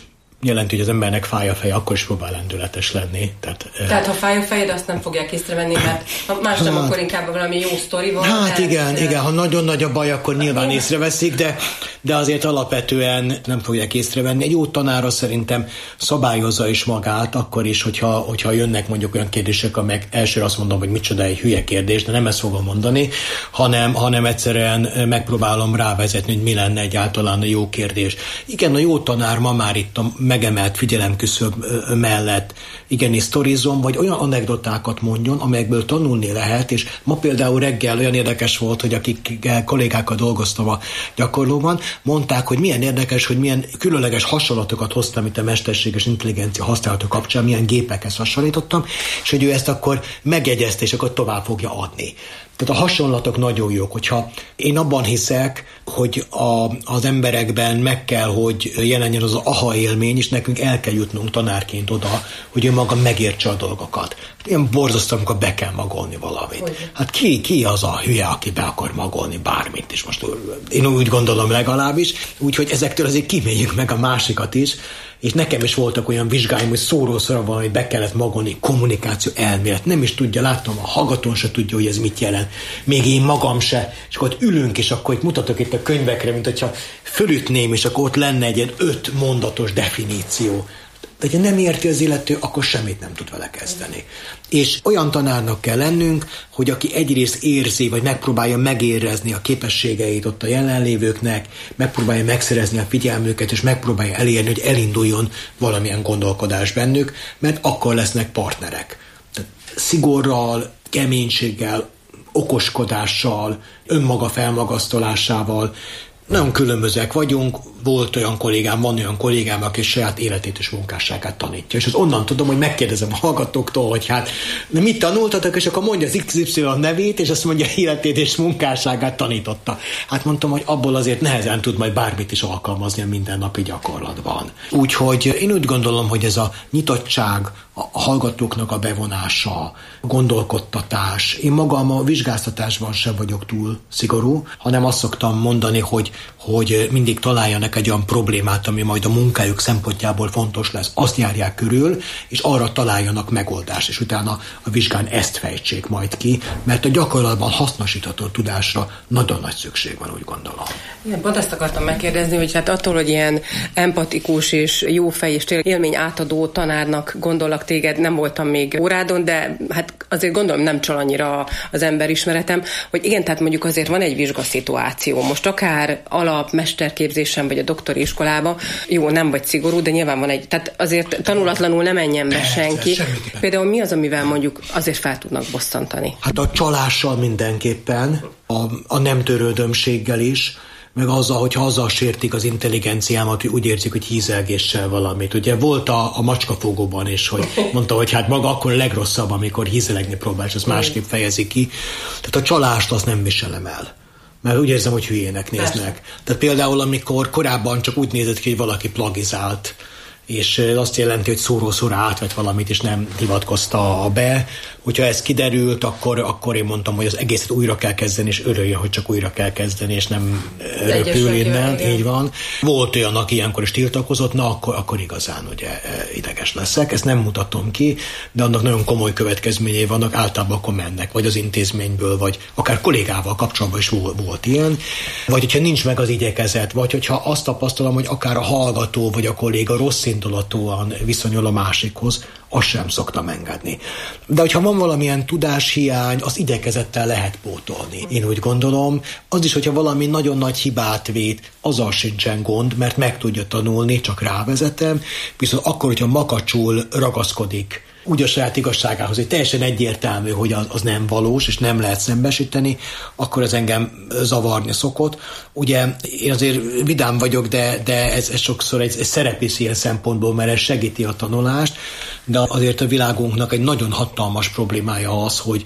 jelenti, hogy az embernek fáj a feje, akkor is próbál lendületes lenni. Tehát, Tehát ha fáj a fejed, azt nem fogják észrevenni, mert ha más nem, hát, akkor inkább valami jó sztori van. Hát igen, igen, ha nagyon nagy a baj, akkor nyilván észreveszik, de, de azért alapvetően nem fogják észrevenni. Egy jó tanára szerintem szabályozza is magát, akkor is, hogyha, hogyha jönnek mondjuk olyan kérdések, amelyek elsőre azt mondom, hogy micsoda egy hülye kérdés, de nem ezt fogom mondani, hanem, hanem egyszerűen megpróbálom rávezetni, hogy mi lenne egyáltalán a jó kérdés. Igen, a jó tanár ma már itt a megemelt figyelemküszöb mellett igenis sztorizom, vagy olyan anekdotákat mondjon, amelyekből tanulni lehet, és ma például reggel olyan érdekes volt, hogy akikkel kollégákkal dolgoztam a gyakorlóban, mondták, hogy milyen érdekes, hogy milyen különleges hasonlatokat hoztam itt a mesterséges intelligencia használata kapcsán, milyen gépekhez hasonlítottam, és hogy ő ezt akkor megjegyezte, és akkor tovább fogja adni. Tehát a hasonlatok nagyon jók, hogyha én abban hiszek, hogy a, az emberekben meg kell, hogy jelenjen az aha élmény, és nekünk el kell jutnunk tanárként oda, hogy ő maga megértse a dolgokat. Ilyen borzasztó, amikor be kell magolni valamit. Hogy? Hát ki, ki az a hülye, aki be akar magolni bármit is? Most én úgy gondolom legalábbis, úgyhogy ezektől azért kiméljük meg a másikat is, és nekem is voltak olyan vizsgáim, hogy szóról-szóra van, hogy be kellett magolni, kommunikáció elmélet. Nem is tudja, láttam, a hallgatón se tudja, hogy ez mit jelent. Még én magam se. És akkor ott ülünk, és akkor itt mutatok itt a könyvekre, mint hogyha fölütném, és akkor ott lenne egy ilyen öt mondatos definíció. De ha nem érti az illető, akkor semmit nem tud vele kezdeni. És olyan tanárnak kell lennünk, hogy aki egyrészt érzi, vagy megpróbálja megérezni a képességeit ott a jelenlévőknek, megpróbálja megszerezni a figyelmüket, és megpróbálja elérni, hogy elinduljon valamilyen gondolkodás bennük, mert akkor lesznek partnerek. Tehát szigorral, keménységgel, okoskodással, önmaga felmagasztalásával, nagyon különbözőek vagyunk, volt olyan kollégám, van olyan kollégám, aki saját életét és munkásságát tanítja. És az onnan tudom, hogy megkérdezem a hallgatóktól, hogy hát mit tanultatok, és akkor mondja az iksz ipszilon nevét, és azt mondja, életét és munkásságát tanította. Hát mondtam, hogy abból azért nehezen tud majd bármit is alkalmazni a mindennapi gyakorlatban. Úgyhogy én úgy gondolom, hogy ez a nyitottság, a hallgatóknak a bevonása, a gondolkodtatás. Én magam a vizsgáztatásban sem vagyok túl szigorú, hanem azt szoktam mondani, hogy, hogy mindig találjanak egy olyan problémát, ami majd a munkájuk szempontjából fontos lesz. Azt járják körül, és arra találjanak megoldást, és utána a vizsgán ezt fejtsék majd ki, mert a gyakorlatban hasznosítható tudásra nagyon nagy szükség van, úgy gondolom. Igen, pont ezt akartam megkérdezni, hogy hát attól, hogy ilyen empatikus és jófej és tényleg élmény átadó tanárnak gondolok téged, nem voltam még órádon, de hát azért gondolom nem csal annyira az emberismeretem, hogy igen, tehát mondjuk azért van egy vizsgaszituáció. Most akár alap, mesterképzésen vagy a doktori iskolában, jó, nem vagy szigorú, de nyilván van egy, tehát azért tanulatlanul nem menjen be senki. Például mi az, amivel mondjuk azért fel tudnak bosszantani? Hát a csalással mindenképpen, a, a nem törődömséggel is, meg azzal, hogyha azzal sértik az intelligenciámat, hogy úgy érzik, hogy hízelgéssel valamit. Ugye volt a, a macskafogóban is, hogy mondta, hogy hát maga akkor a legrosszabb, amikor hízelegni próbál, és azt másképp fejezi ki. Tehát a csalást azt nem viselem el. Mert úgy érzem, hogy hülyének néznek. Persze. Tehát például, amikor korábban csak úgy nézett ki, hogy valaki plagizált, és azt jelenti, hogy szóró-szóra átvett valamit, és nem hivatkozta be. Hogyha ez kiderült, akkor, akkor én mondtam, hogy az egészet újra kell kezdeni, és örüljön, hogy csak újra kell kezdeni, és nem röpül innen. Így van. Volt olyan, aki ilyenkor is tiltakozott, na akkor, akkor igazán ugye ideges leszek. Ezt nem mutatom ki, de annak nagyon komoly következményei vannak, általában akkor mennek, vagy az intézményből, vagy akár kollégával kapcsolatban is volt, volt ilyen. Vagy hogyha nincs meg az igyekezet, vagy hogyha azt tapasztalom, hogy akár a hallgató, vagy a kolléga rossz indulatúan viszonyul a másikhoz, azt sem szoktam engedni. De hogyha van valamilyen tudáshiány, az igyekezettel lehet pótolni. Én úgy gondolom, az is, hogyha valami nagyon nagy hibát véd, azzal sincsen gond, mert meg tudja tanulni, csak rávezetem, viszont akkor, hogyha makacsul ragaszkodik úgy a saját igazságához, hogy teljesen egyértelmű, hogy az, az nem valós, és nem lehet szembesíteni, akkor ez engem zavarni szokott. Ugye én azért vidám vagyok, de, de ez, ez sokszor egy, egy szerep is ilyen szempontból, mert ez segíti a tanulást, de azért a világunknak egy nagyon hatalmas problémája az, hogy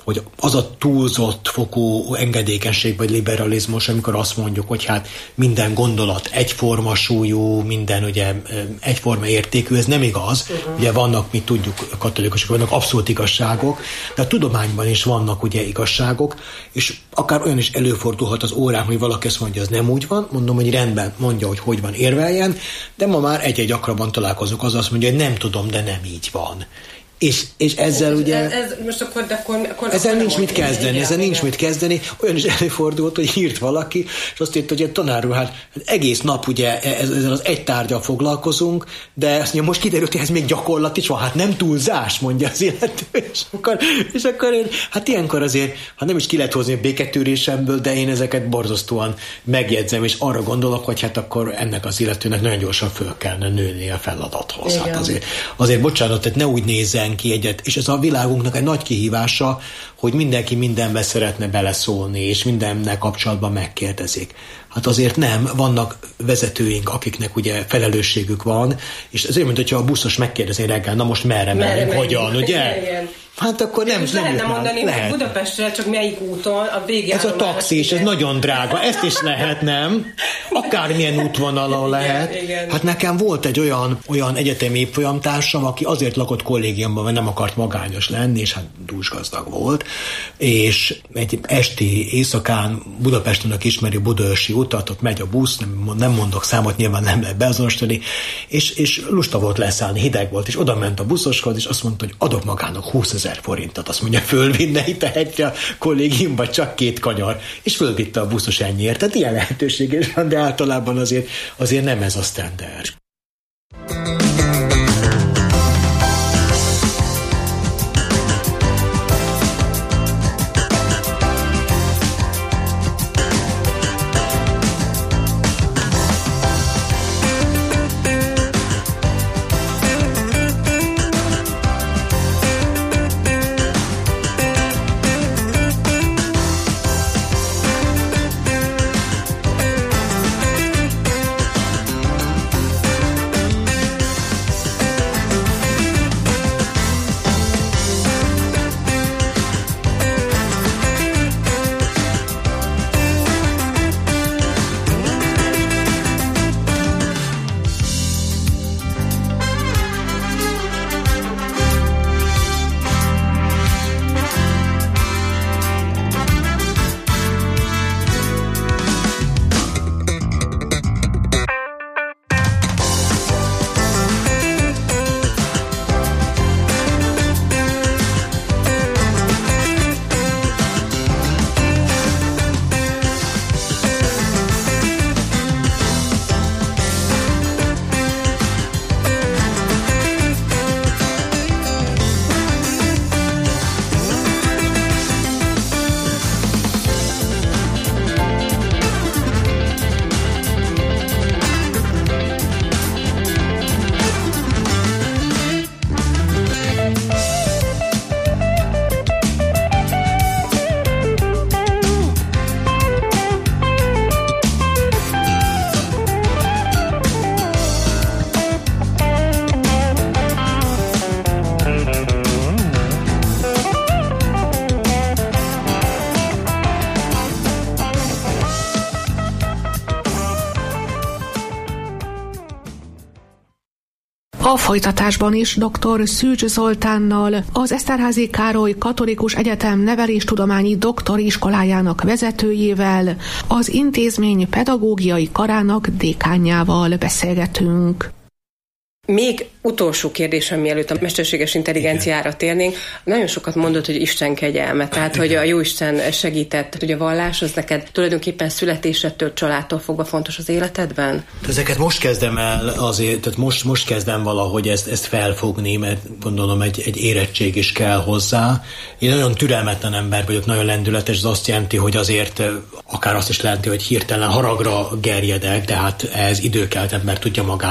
hogy az a túlzott fokú engedékenység vagy liberalizmus, amikor azt mondjuk, hogy hát minden gondolat egyforma súlyú, minden ugye egyforma értékű, ez nem igaz. Uh-huh. Ugye vannak, mi tudjuk, katolikusok, vannak abszolút igazságok, de a tudományban is vannak ugye igazságok, és akár olyan is előfordulhat az órán, hogy valaki azt mondja, az nem úgy van, mondom, hogy rendben mondja, hogy hogy van, érveljen, de ma már egy-egy gyakrabban találkozunk, az azt mondja, hogy nem tudom, de nem így van. És, és ezzel ugye... Ez, ez, most akkor, de akkor, akkor ezzel akkor nincs mit kezdeni, igen, ezzel igen. nincs mit kezdeni. Olyan is előfordult, hogy írt valaki, és azt írta, hogy a tanár úr, hát egész nap ugye ezzel az egy tárgyal foglalkozunk, de azt mondja, most kiderült, hogy ez még gyakorlat is van, hát nem túlzás, mondja az illető. És akkor, és akkor én, hát ilyenkor azért, ha nem is ki lehet hozni a béketűrésemből, de én ezeket borzasztóan megjegyzem, és arra gondolok, hogy hát akkor ennek az illetőnek nagyon gyorsan föl kellene nőni a feladathoz. Hát azért, azért bocsánat, tehát ne úgy nézzen ki egyet, és ez a világunknak egy nagy kihívása, hogy mindenki mindenbe szeretne beleszólni, és mindennel kapcsolatban megkérdezik. Hát azért nem, vannak vezetőink, akiknek ugye felelősségük van, és ez olyan, mint hogyha a buszos megkérdezi reggel, na most merre merre, hogyan, ugye? Igen. Hát akkor nem, nem lehetne mondani, lehet. hogy Budapestre csak melyik úton, a végjállomás. Ez a taxi, és ez nagyon drága, ezt is lehet, nem? Akármilyen útvonalon lehet. Igen, igen. Hát nekem volt egy olyan, olyan egyetemi folyamtársam, aki azért lakott kollégiumban, mert nem akart magányos lenni, és hát dúsgazdag volt, és egy esti éjszakán Budapesten ismeri Budaörsi utat, ott megy a busz, nem, nem mondok számot, nyilván nem lehet beazonosítani, és, és lusta volt leszállni, hideg volt, és oda ment a buszoshoz, és azt mondta, hogy adok magának húszezer forintot, azt mondja, fölvinne itt a hegyre a kollégiumban csak két kanyar, és fölvitte a buszos ennyiért. Tehát ilyen lehetőség is van, de általában azért, azért nem ez a standard. A folytatásban is dr. Szűcs Zoltánnal, az Eszterházy Károly Katolikus Egyetem neveléstudományi doktori iskolájának vezetőjével, az intézmény pedagógiai karának dékánjával beszélgetünk. Még utolsó kérdésem, mielőtt a mesterséges intelligenciára térnénk, nagyon sokat mondott, hogy Isten kegyelme, tehát hogy a Jóisten segített, hogy a vallás az neked tulajdonképpen születésedtől, családtól fogva fontos az életedben? Ezeket most kezdem el azért, tehát most, most kezdem valahogy ezt, ezt felfogni, mert gondolom egy, egy érettség is kell hozzá. Én nagyon türelmetlen ember vagyok, nagyon lendületes, ez azt jelenti, hogy azért akár azt is jelenti, hogy hirtelen haragra gerjedek, de hát ez idő kell, mert tudja magát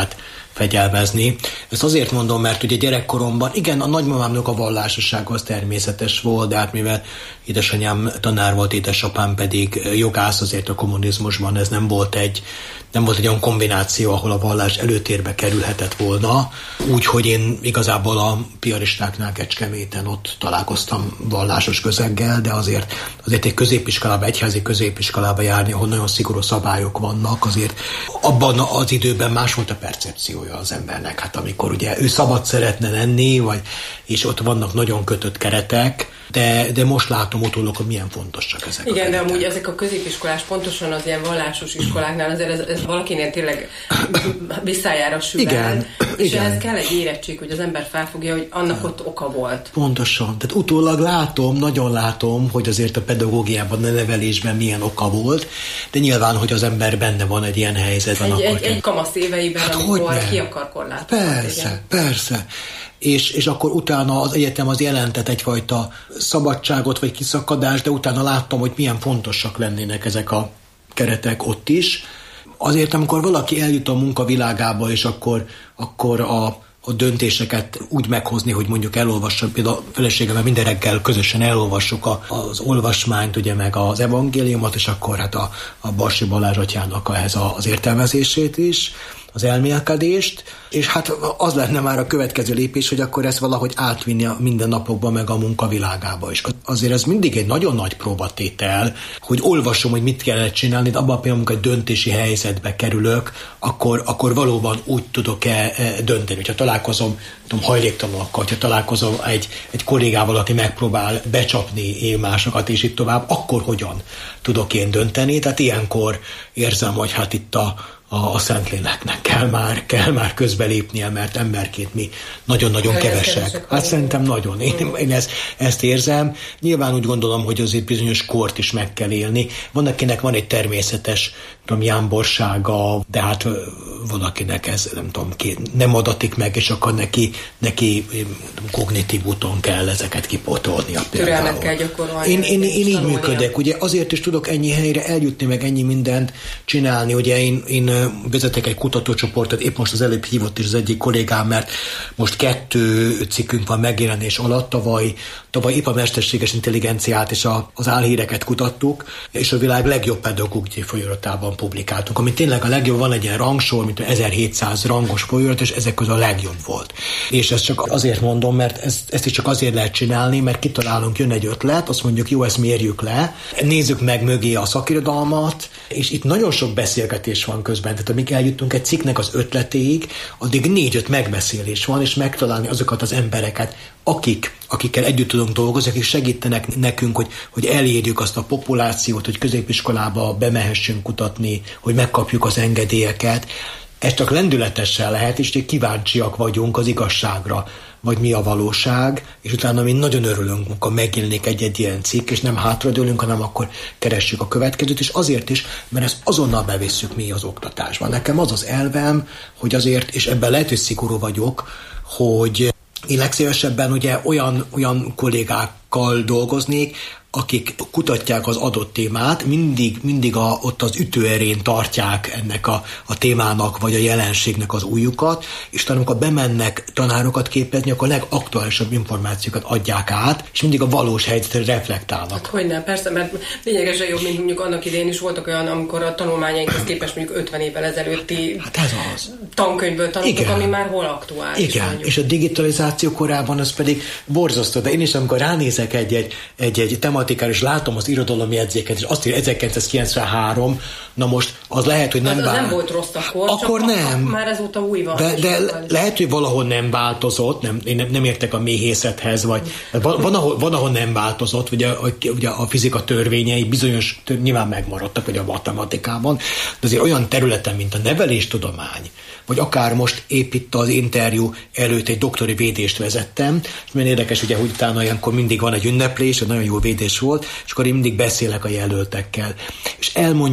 fegyelmezni. Ezt azért mondom, mert ugye gyerekkoromban, igen, a nagymamámnak a vallásosság az természetes volt, de hát mivel édesanyám tanár volt, édesapám pedig jogász, azért a kommunizmusban ez nem volt egy nem volt egy olyan kombináció, ahol a vallás előtérbe kerülhetett volna, úgyhogy én igazából a piaristáknál Kecskeméten ott találkoztam vallásos közeggel, de azért, azért egy középiskolába, egyházi középiskolába járni, ahol nagyon szigorú szabályok vannak, azért abban az időben más volt a percepciója az embernek. Hát amikor ugye ő szabad szeretne lenni, vagy, és ott vannak nagyon kötött keretek, de, de most látom utólag, hogy milyen fontosak ezek. Igen, a de amúgy ezek a középiskolás, pontosan az ilyen vallásos iskoláknál azért ez, ez valakinél tényleg visszájára süvel. Igen, és igen. Ehhez kell egy érettség, hogy az ember felfogja, hogy annak ott oka volt. Pontosan. Tehát utólag látom, nagyon látom, hogy azért a pedagógiában, a nevelésben milyen oka volt, de nyilván, hogy az ember benne van egy ilyen helyzetben. Egy, akkor egy, egy kamasz éveiben, hát amikor ki akar korlátozni. Persze, igen. persze. És, és akkor utána az egyetem az jelentett egyfajta szabadságot vagy kiszakadást, de utána láttam, hogy milyen fontosak lennének ezek a keretek ott is. Azért, amikor valaki eljut a munkavilágába, és akkor, akkor a, a döntéseket úgy meghozni, hogy mondjuk elolvassa, például a feleségemmel minden reggel közösen elolvassuk a, az olvasmányt, ugye meg az evangéliumot, és akkor hát a, a Barsi Balázs atyának ehhez az értelmezését is, az elmélkedést, és hát az lenne már a következő lépés, hogy akkor ezt valahogy átvinni a mindennapokba, meg a munkavilágába is. Azért ez mindig egy nagyon nagy próbatétel, hogy olvasom, hogy mit kellene csinálni, de abban például, amikor egy döntési helyzetbe kerülök, akkor, akkor valóban úgy tudok-e dönteni. Hogyha találkozom tudom, hajléktalanokkal, hogyha találkozom egy, egy kollégával, aki megpróbál becsapni másokat, és itt tovább, akkor hogyan tudok én dönteni? Tehát ilyenkor érzem, hogy hát itt a a Szentléleknek kell már, kell már közbelépnie, mert emberként mi nagyon-nagyon kevesek. Hát szerintem nagyon. Én, én ezt, ezt érzem. Nyilván úgy gondolom, hogy azért bizonyos kort is meg kell élni. Van, akinek van egy természetes, tudom, jámborsága, de hát van, akinek ez, nem tudom, nem adatik meg, és akkor neki, neki kognitív úton kell ezeket kipótolni. Türelmet kell gyakorolni. Én, én, én így működök. Ugye azért is tudok ennyi helyre eljutni, meg ennyi mindent csinálni. Ugye én, én vezetek egy kutatócsoportot, épp most az előbb hívott is az egyik kollégám, mert most kettő cikkünk van megjelenés alatt, tavaly, tavaly épp a mesterséges intelligenciát és a, az álhíreket kutattuk, és a világ legjobb pedagógiai folyóiratában publikáltunk, ami tényleg a legjobb, van egy ilyen rangsor, mint ezerhétszáz rangos folyóirat, és ezek közül a legjobb volt. És ezt csak azért mondom, mert ezt, ezt is csak azért lehet csinálni, mert kitalálunk, jön egy ötlet, azt mondjuk, jó, ezt mérjük le, nézzük meg mögé a szakirodalmat, és itt nagyon sok beszélgetés van közben. Tehát amíg eljutunk egy cikknek az ötletéig, addig négy-öt megbeszélés van, és megtalálni azokat az embereket, akik, akikkel együtt tudunk dolgozni, akik segítenek nekünk, hogy, hogy elérjük azt a populációt, hogy középiskolába bemehessünk kutatni, hogy megkapjuk az engedélyeket. Ez csak lendületesen lehet, és kíváncsiak vagyunk az igazságra, vagy mi a valóság, és utána mi nagyon örülünk, amikor megjelenik egy-egy ilyen cikk, és nem hátradőlünk, hanem akkor keressük a következőt, és azért is, mert ezt azonnal bevisszük mi az oktatásban. Nekem az az elvem, hogy azért, és ebben lehet, hogy szigorú vagyok, hogy én legszívesebben ugye olyan, olyan kollégákkal dolgoznék, akik kutatják az adott témát, mindig, mindig a, ott az ütőerén tartják ennek a, a témának, vagy a jelenségnek az újukat, és talán amikor bemennek tanárokat képezni, akkor a legaktuálisabb információkat adják át, és mindig a valós helyzetre reflektálnak. Hát hogyne, persze, mert lényegesen jobb, mint mondjuk annak idején is voltak olyan, amikor a tanulmányainkhoz képest mondjuk ötven évvel ezelőtti hát ez az. tankönyvből tanultuk, ami már hol aktuális. Igen, mondjuk. És a digitalizáció korában az pedig borzasztó, de én is amikor ránézek egy-egy, egy-egy tematikára, és látom az irodalomjegyzéket, és azt írja ezerkilencszázkilencvenhárom, na most az lehet, hogy nem az, vál... az nem volt rossz akkor, akkor csak nem. A, már ezóta új van. De, de lehet, hogy valahol nem változott, nem, én nem, nem értek a méhészethez, vagy van, van, ahol, van, ahol nem változott, ugye, ugye a fizika törvényei bizonyos, nyilván megmaradtak, vagy a matematikában, de azért olyan területen, mint a neveléstudomány, vagy akár most épp itt az interjú előtt egy doktori védést vezettem, és milyen érdekes, ugye, hogy utána ilyenkor mindig van egy ünneplés, egy nagyon jó védés volt, és akkor én mindig beszélek a jelöltekkel. És elmondják, hogy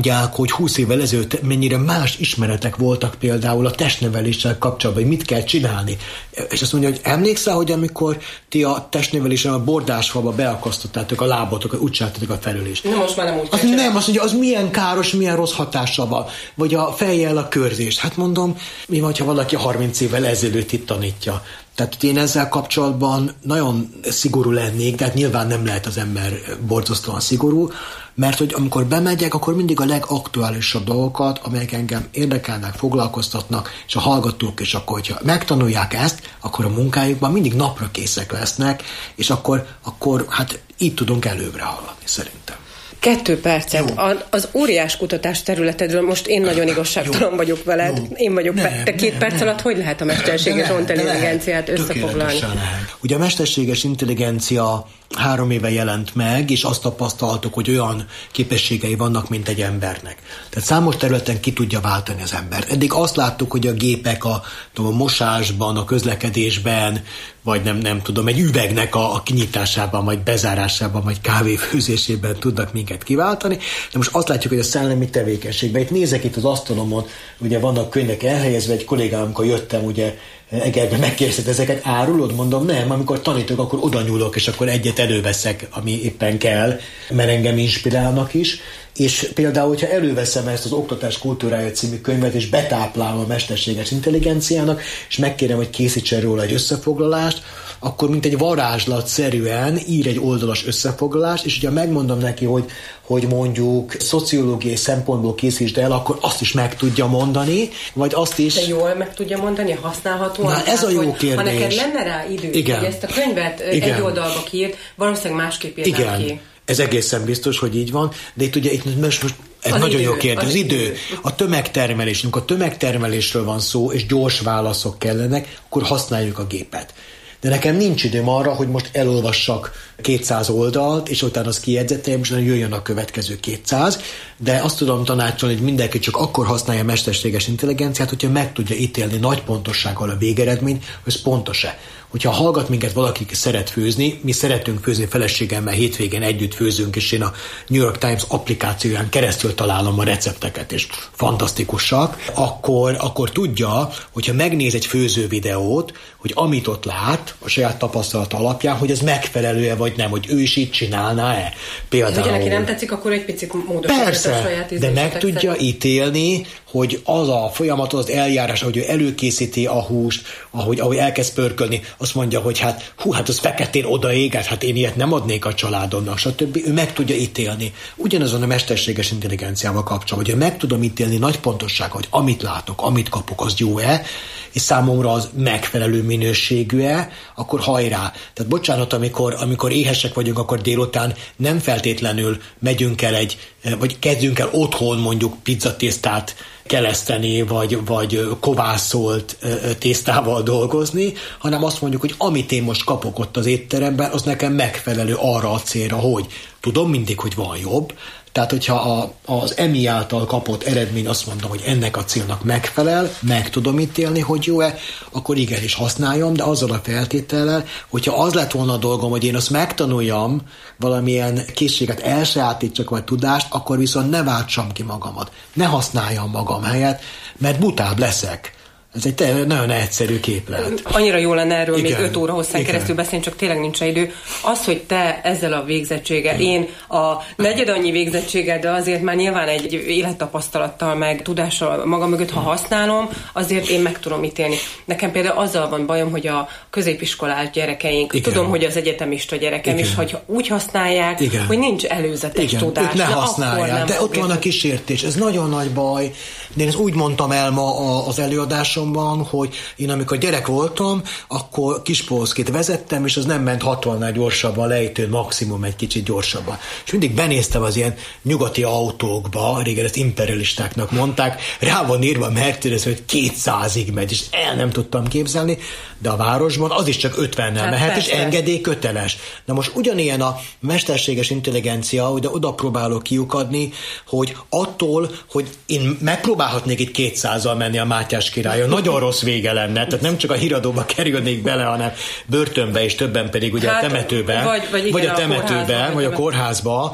hogy húsz évvel ezelőtt mennyire más ismeretek voltak például a testneveléssel kapcsolatban, hogy mit kell csinálni. És azt mondja, hogy emlékszel, hogy amikor ti a testnevelésen a bordásfalba beakasztottátok a lábatokat, úgy csináltatok a felülést. Nem, most már nem úgy. Az nem, azt mondja, az milyen káros, milyen rossz hatással van. Vagy a fejjel a körzés. Hát mondom, mi van, ha valaki harminc évvel ezelőtt itt tanítja. Tehát én ezzel kapcsolatban nagyon szigorú lennék, de hát nyilván nem lehet az ember borzasztóan szigorú, mert hogy amikor bemegyek, akkor mindig a legaktuálisabb dolgokat, amelyek engem érdekelnek, foglalkoztatnak, és a hallgatók is akkor, hogyha megtanulják ezt, akkor a munkájukban mindig napra készek lesznek, és akkor, akkor hát így tudunk előbbre haladni szerintem. Kettő percet. Az óriás kutatás területedről most én nagyon igazságtalan vagyok veled. Jó. Én vagyok. Nem, pe- te két nem, perc nem. alatt hogy lehet a mesterséges intelligenciát összefoglalni? Ugye a mesterséges intelligencia három éve jelent meg, és azt tapasztaltuk, hogy olyan képességei vannak, mint egy embernek. Tehát számos területen ki tudja váltani az embert. Eddig azt láttuk, hogy a gépek a, tudom, a mosásban, a közlekedésben, vagy nem, nem tudom, egy üvegnek a, a kinyitásában, vagy bezárásában, vagy kávéfőzésében tudnak minket kiváltani. De most azt látjuk, hogy a szellemi tevékenységben. Itt nézek itt az asztalomon, ugye vannak könyvek elhelyezve, egy kollégám, amikor jöttem, ugye Egerben megkérdezett, ezeket árulod? Mondom, nem, amikor tanítok, akkor oda nyúlok, és akkor egyet előveszek, ami éppen kell, mert engem inspirálnak is. És például, hogyha előveszem ezt az Oktatás kultúrája című könyvet, és betáplálom a mesterséges intelligenciának, és megkérem, hogy készítsen róla egy összefoglalást, akkor mint egy varázslatszerűen ír egy oldalas összefoglalást, és ugye megmondom neki, hogy, hogy mondjuk szociológiai szempontból készítsd el, akkor azt is meg tudja mondani, vagy azt is... De jól meg tudja mondani, használhatóan? Na, ez a jó kérdés. Ha neked lenne rá idő, igen. hogy ezt a könyvet igen. egy oldalba kiírt, valószínűleg másképp írnám ki. Ez egészen biztos, hogy így van, de itt ugye itt most, most ez az nagyon idő, jó kérdés. Az, az idő. idő. A tömegtermelés, amikor a tömegtermelésről van szó, és gyors válaszok kellenek, akkor használjuk a gépet. De nekem nincs időm arra, hogy most elolvassak kétszáz oldalt, és utána az kijegyzeteljem, és jöjjön a következő kétszáz, de azt tudom tanácsolni, hogy mindenki csak akkor használja a mesterséges intelligenciát, hogyha meg tudja ítélni nagy pontossággal a végeredményt, hogy ez pontos-e. Hogyha hallgat minket valaki, ki szeret főzni, mi szeretünk főzni feleségemmel, hétvégén együtt főzünk, és én a New York Times applikációján keresztül találom a recepteket, és fantasztikusak, akkor, akkor tudja, hogyha megnéz egy főző videót, hogy amit ott lát, a saját tapasztalata alapján, hogy ez megfelelő-e vagy nem, hogy ő is így csinálná-e. Például... Hogyha neki nem tetszik, akkor egy picit módosítja a saját ízlését. De meg tudja ítélni, hogy az a folyamat, az eljárás, ahogy ő előkészíti a húst, ahogy, ahogy elkezd pörkölni, azt mondja, hogy hát hú, hát az feketén odaéget, hát én ilyet nem adnék a családomnak, stb. Ő meg tudja ítélni. Ugyanazon a mesterséges intelligenciával kapcsolatban, hogy meg tudom ítélni nagy pontossággal, hogy amit látok, amit kapok, az jó-e, és számomra az megfelelő minőségű-e, akkor hajrá. Tehát bocsánat, amikor, amikor éhesek vagyunk, akkor délután nem feltétlenül megyünk el egy, vagy kezdjünk el otthon mondjuk pizzatésztát keleszteni, vagy, vagy kovászolt tésztával dolgozni, hanem azt mondjuk, hogy amit én most kapok ott az étteremben, az nekem megfelelő arra a célra, hogy tudom mindig, hogy van jobb. Tehát, hogyha a, az E M I által kapott eredmény azt mondom, hogy ennek a célnak megfelel, meg tudom ítélni, hogy jó-e, akkor igenis használjam, de azzal a feltétellel, hogyha az lett volna a dolgom, hogy én azt megtanuljam, valamilyen készséget elsajátítsak, vagy tudást, akkor viszont ne váltsam ki magamat. Ne használjam magam helyett, mert butább leszek. Ez egy nagyon egyszerű képlet. Annyira jó lenne erről igen, még öt óra hosszán igen. keresztül beszélni, csak tényleg nincs idő. Az, hogy te ezzel a végzettséggel, én a negyed annyi végzettséggel, de azért már nyilván egy élettapasztalattal, meg tudással magam mögött, ha használom, azért én meg tudom ítélni. Nekem például azzal van bajom, hogy a középiskolás gyerekeink, igen. tudom, hogy az egyetemista gyerekem igen. is, hogy úgy használják, igen. hogy nincs előzetes igen. tudás. Ne használják, de ott van a kísértés. Ez nagyon nagy baj. De én ezt úgy mondtam el ma az előadásomban, hogy én amikor gyerek voltam, akkor Kispolszkit vezettem, és az nem ment hatvannál gyorsabban, lejtőn maximum egy kicsit gyorsabban. És mindig benéztem az ilyen nyugati autókba, régen ezt imperialistáknak mondták, rá van írva a Mercedes, hogy kétszázig megy, és el nem tudtam képzelni, de a városban az is csak ötvennel hát mehet, persze. és engedély köteles. Na most ugyanilyen a mesterséges intelligencia, hogy oda próbálok kiukadni, hogy attól, hogy én megpróbálhatnék itt kétszázzal menni a Mátyás királyon, nagyon rossz vége lenne, tehát nem csak a híradóba kerülnék bele, hanem börtönbe, és többen pedig ugye hát, a temetőbe, vagy, vagy, igen, vagy a temetőbe, vagy a kórházba.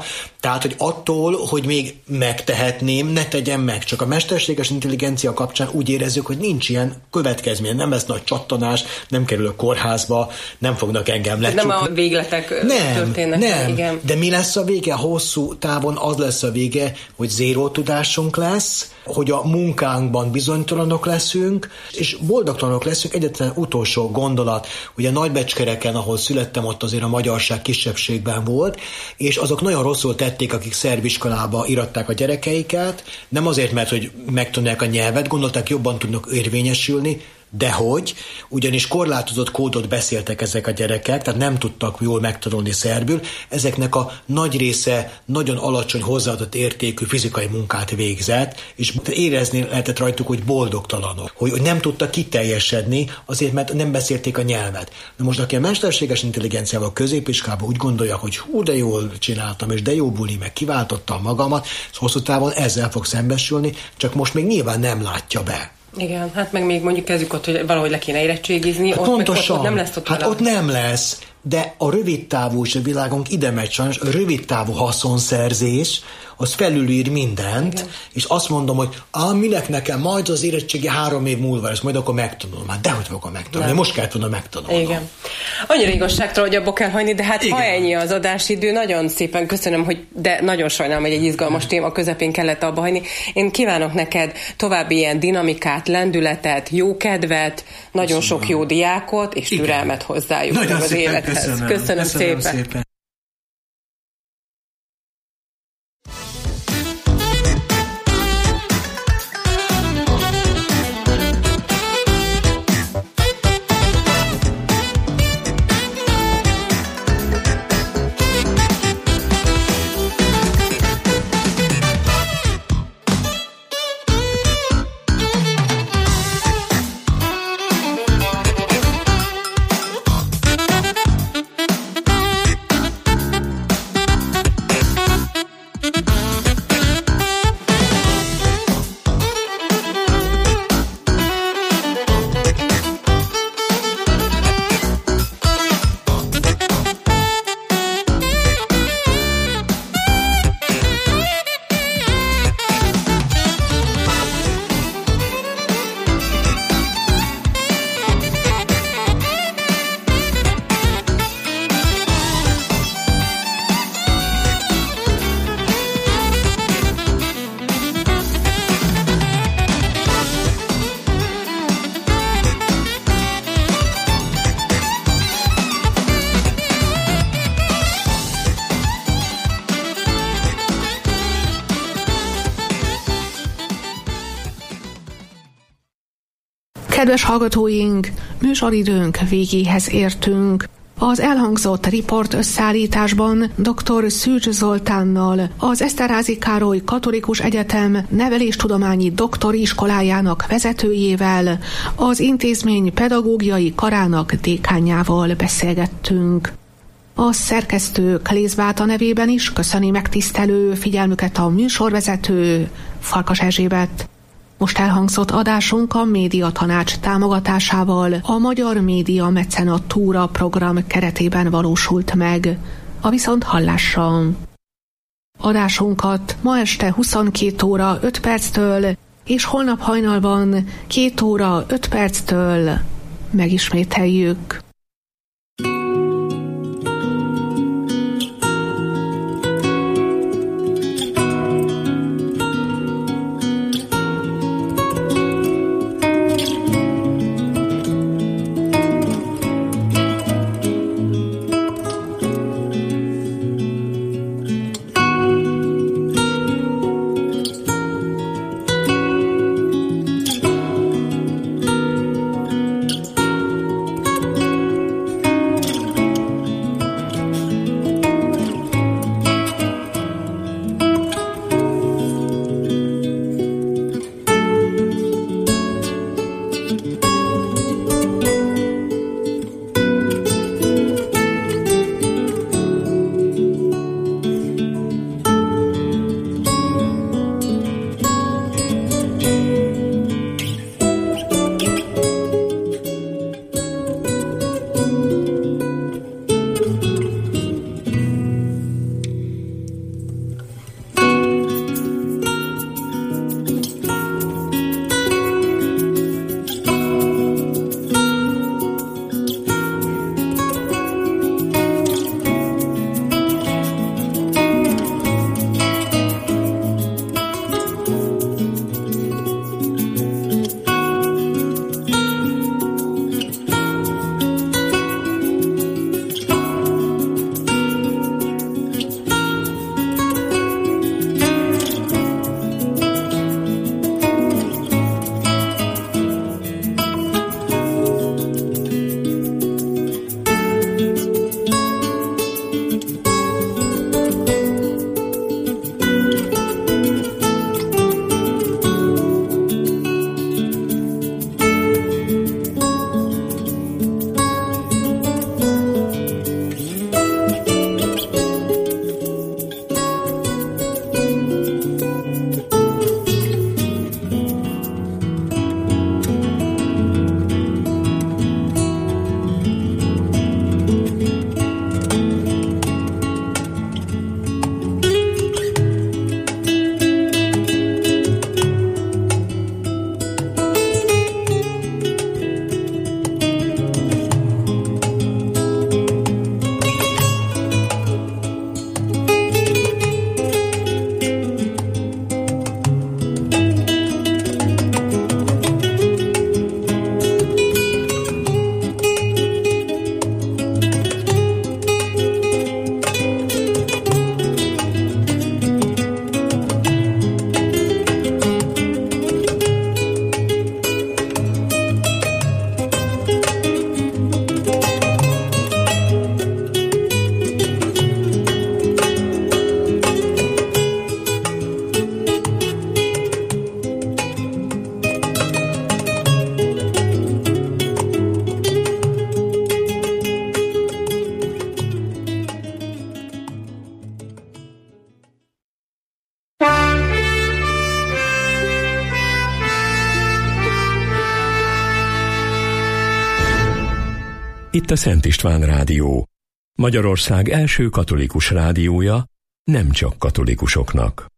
Tehát, hogy attól, hogy még megtehetném, ne tegyem meg. Csak a mesterséges intelligencia kapcsán úgy érezzük, hogy nincs ilyen következmény. Nem lesz nagy csattanás, nem kerül a kórházba, nem fognak engem lecsukni. Nem a végletek nem, történnek. Nem, igen. De mi lesz a vége? Hosszú távon az lesz a vége, hogy zéró tudásunk lesz, hogy a munkánkban bizonytalanok leszünk, és boldogtalanok leszünk. Egyetlen utolsó gondolat, ugye Nagybecskereken, ahol születtem, ott azért a magyarság kisebbségben volt, és azok nagyon rosszul tették, akik szerb iskolába iratták a gyerekeiket, nem azért, mert hogy megtanulják a nyelvet, gondolták, jobban tudnak érvényesülni, dehogy, ugyanis korlátozott kódot beszéltek ezek a gyerekek, tehát nem tudtak jól megtanulni szerbül, ezeknek a nagy része nagyon alacsony hozzáadott értékű fizikai munkát végzett, és érezni lehetett rajtuk, hogy boldogtalanok, hogy, hogy nem tudtak kiteljesedni azért, mert nem beszélték a nyelvet. Na most, aki a mesterséges intelligenciával a középiskolában úgy gondolja, hogy hú, de jól csináltam, és de jó buli, meg kiváltottam magamat, hosszú távon ezzel fog szembesülni, csak most még nyilván nem látja be. Igen, hát meg még mondjuk kezdjük ott, hogy valahogy le kéne érettségizni, hát ott, pontosan, ott, ott nem lesz ott. Hát valami. ott nem lesz, de a rövid távú, és a világunk ide megy sajnos, a rövid távú haszonszerzés, az felülír mindent, igen. És azt mondom, hogy á, minek nekem majd az érettségi három év múlva lesz, majd akkor megtanulom. Hát dehogy fogom megtanulni, most kell tudnom megtanulnom. Igen. Annyira igazságtalan, hogy abba kell hagyni, de hát igen. Ha ennyi az adásidő, nagyon szépen köszönöm, hogy de nagyon sajnálom, hogy egy izgalmas téma közepén kellett abba hagyni. Én kívánok neked további ilyen dinamikát, lendületet, jó kedvet, nagyon köszönöm. Sok jó diákot, és igen. Türelmet hozzájuk nagyon az élethez. Köszönöm, köszönöm, köszönöm szépen. szépen. Kedves hallgatóink, műsoridőnk végéhez értünk. Az elhangzott riport összeállításban dr. Szűcs Zoltánnal, az Eszterházy Károly Katolikus Egyetem neveléstudományi doktori iskolájának vezetőjével, az intézmény pedagógiai karának dékánjával beszélgettünk. A szerkesztő Klézváta nevében is köszöni megtisztelő figyelmüket a műsorvezető Farkas Erzsébet. Most elhangzott adásunk a Média Tanács támogatásával a Magyar Média Mecenatúra program keretében valósult meg. A viszont hallásra. Adásunkat ma este huszonkét óra öt perctől és holnap hajnalban két óra öt perctől megismételjük. Itt a Szent István Rádió, Magyarország első katolikus rádiója, nem csak katolikusoknak.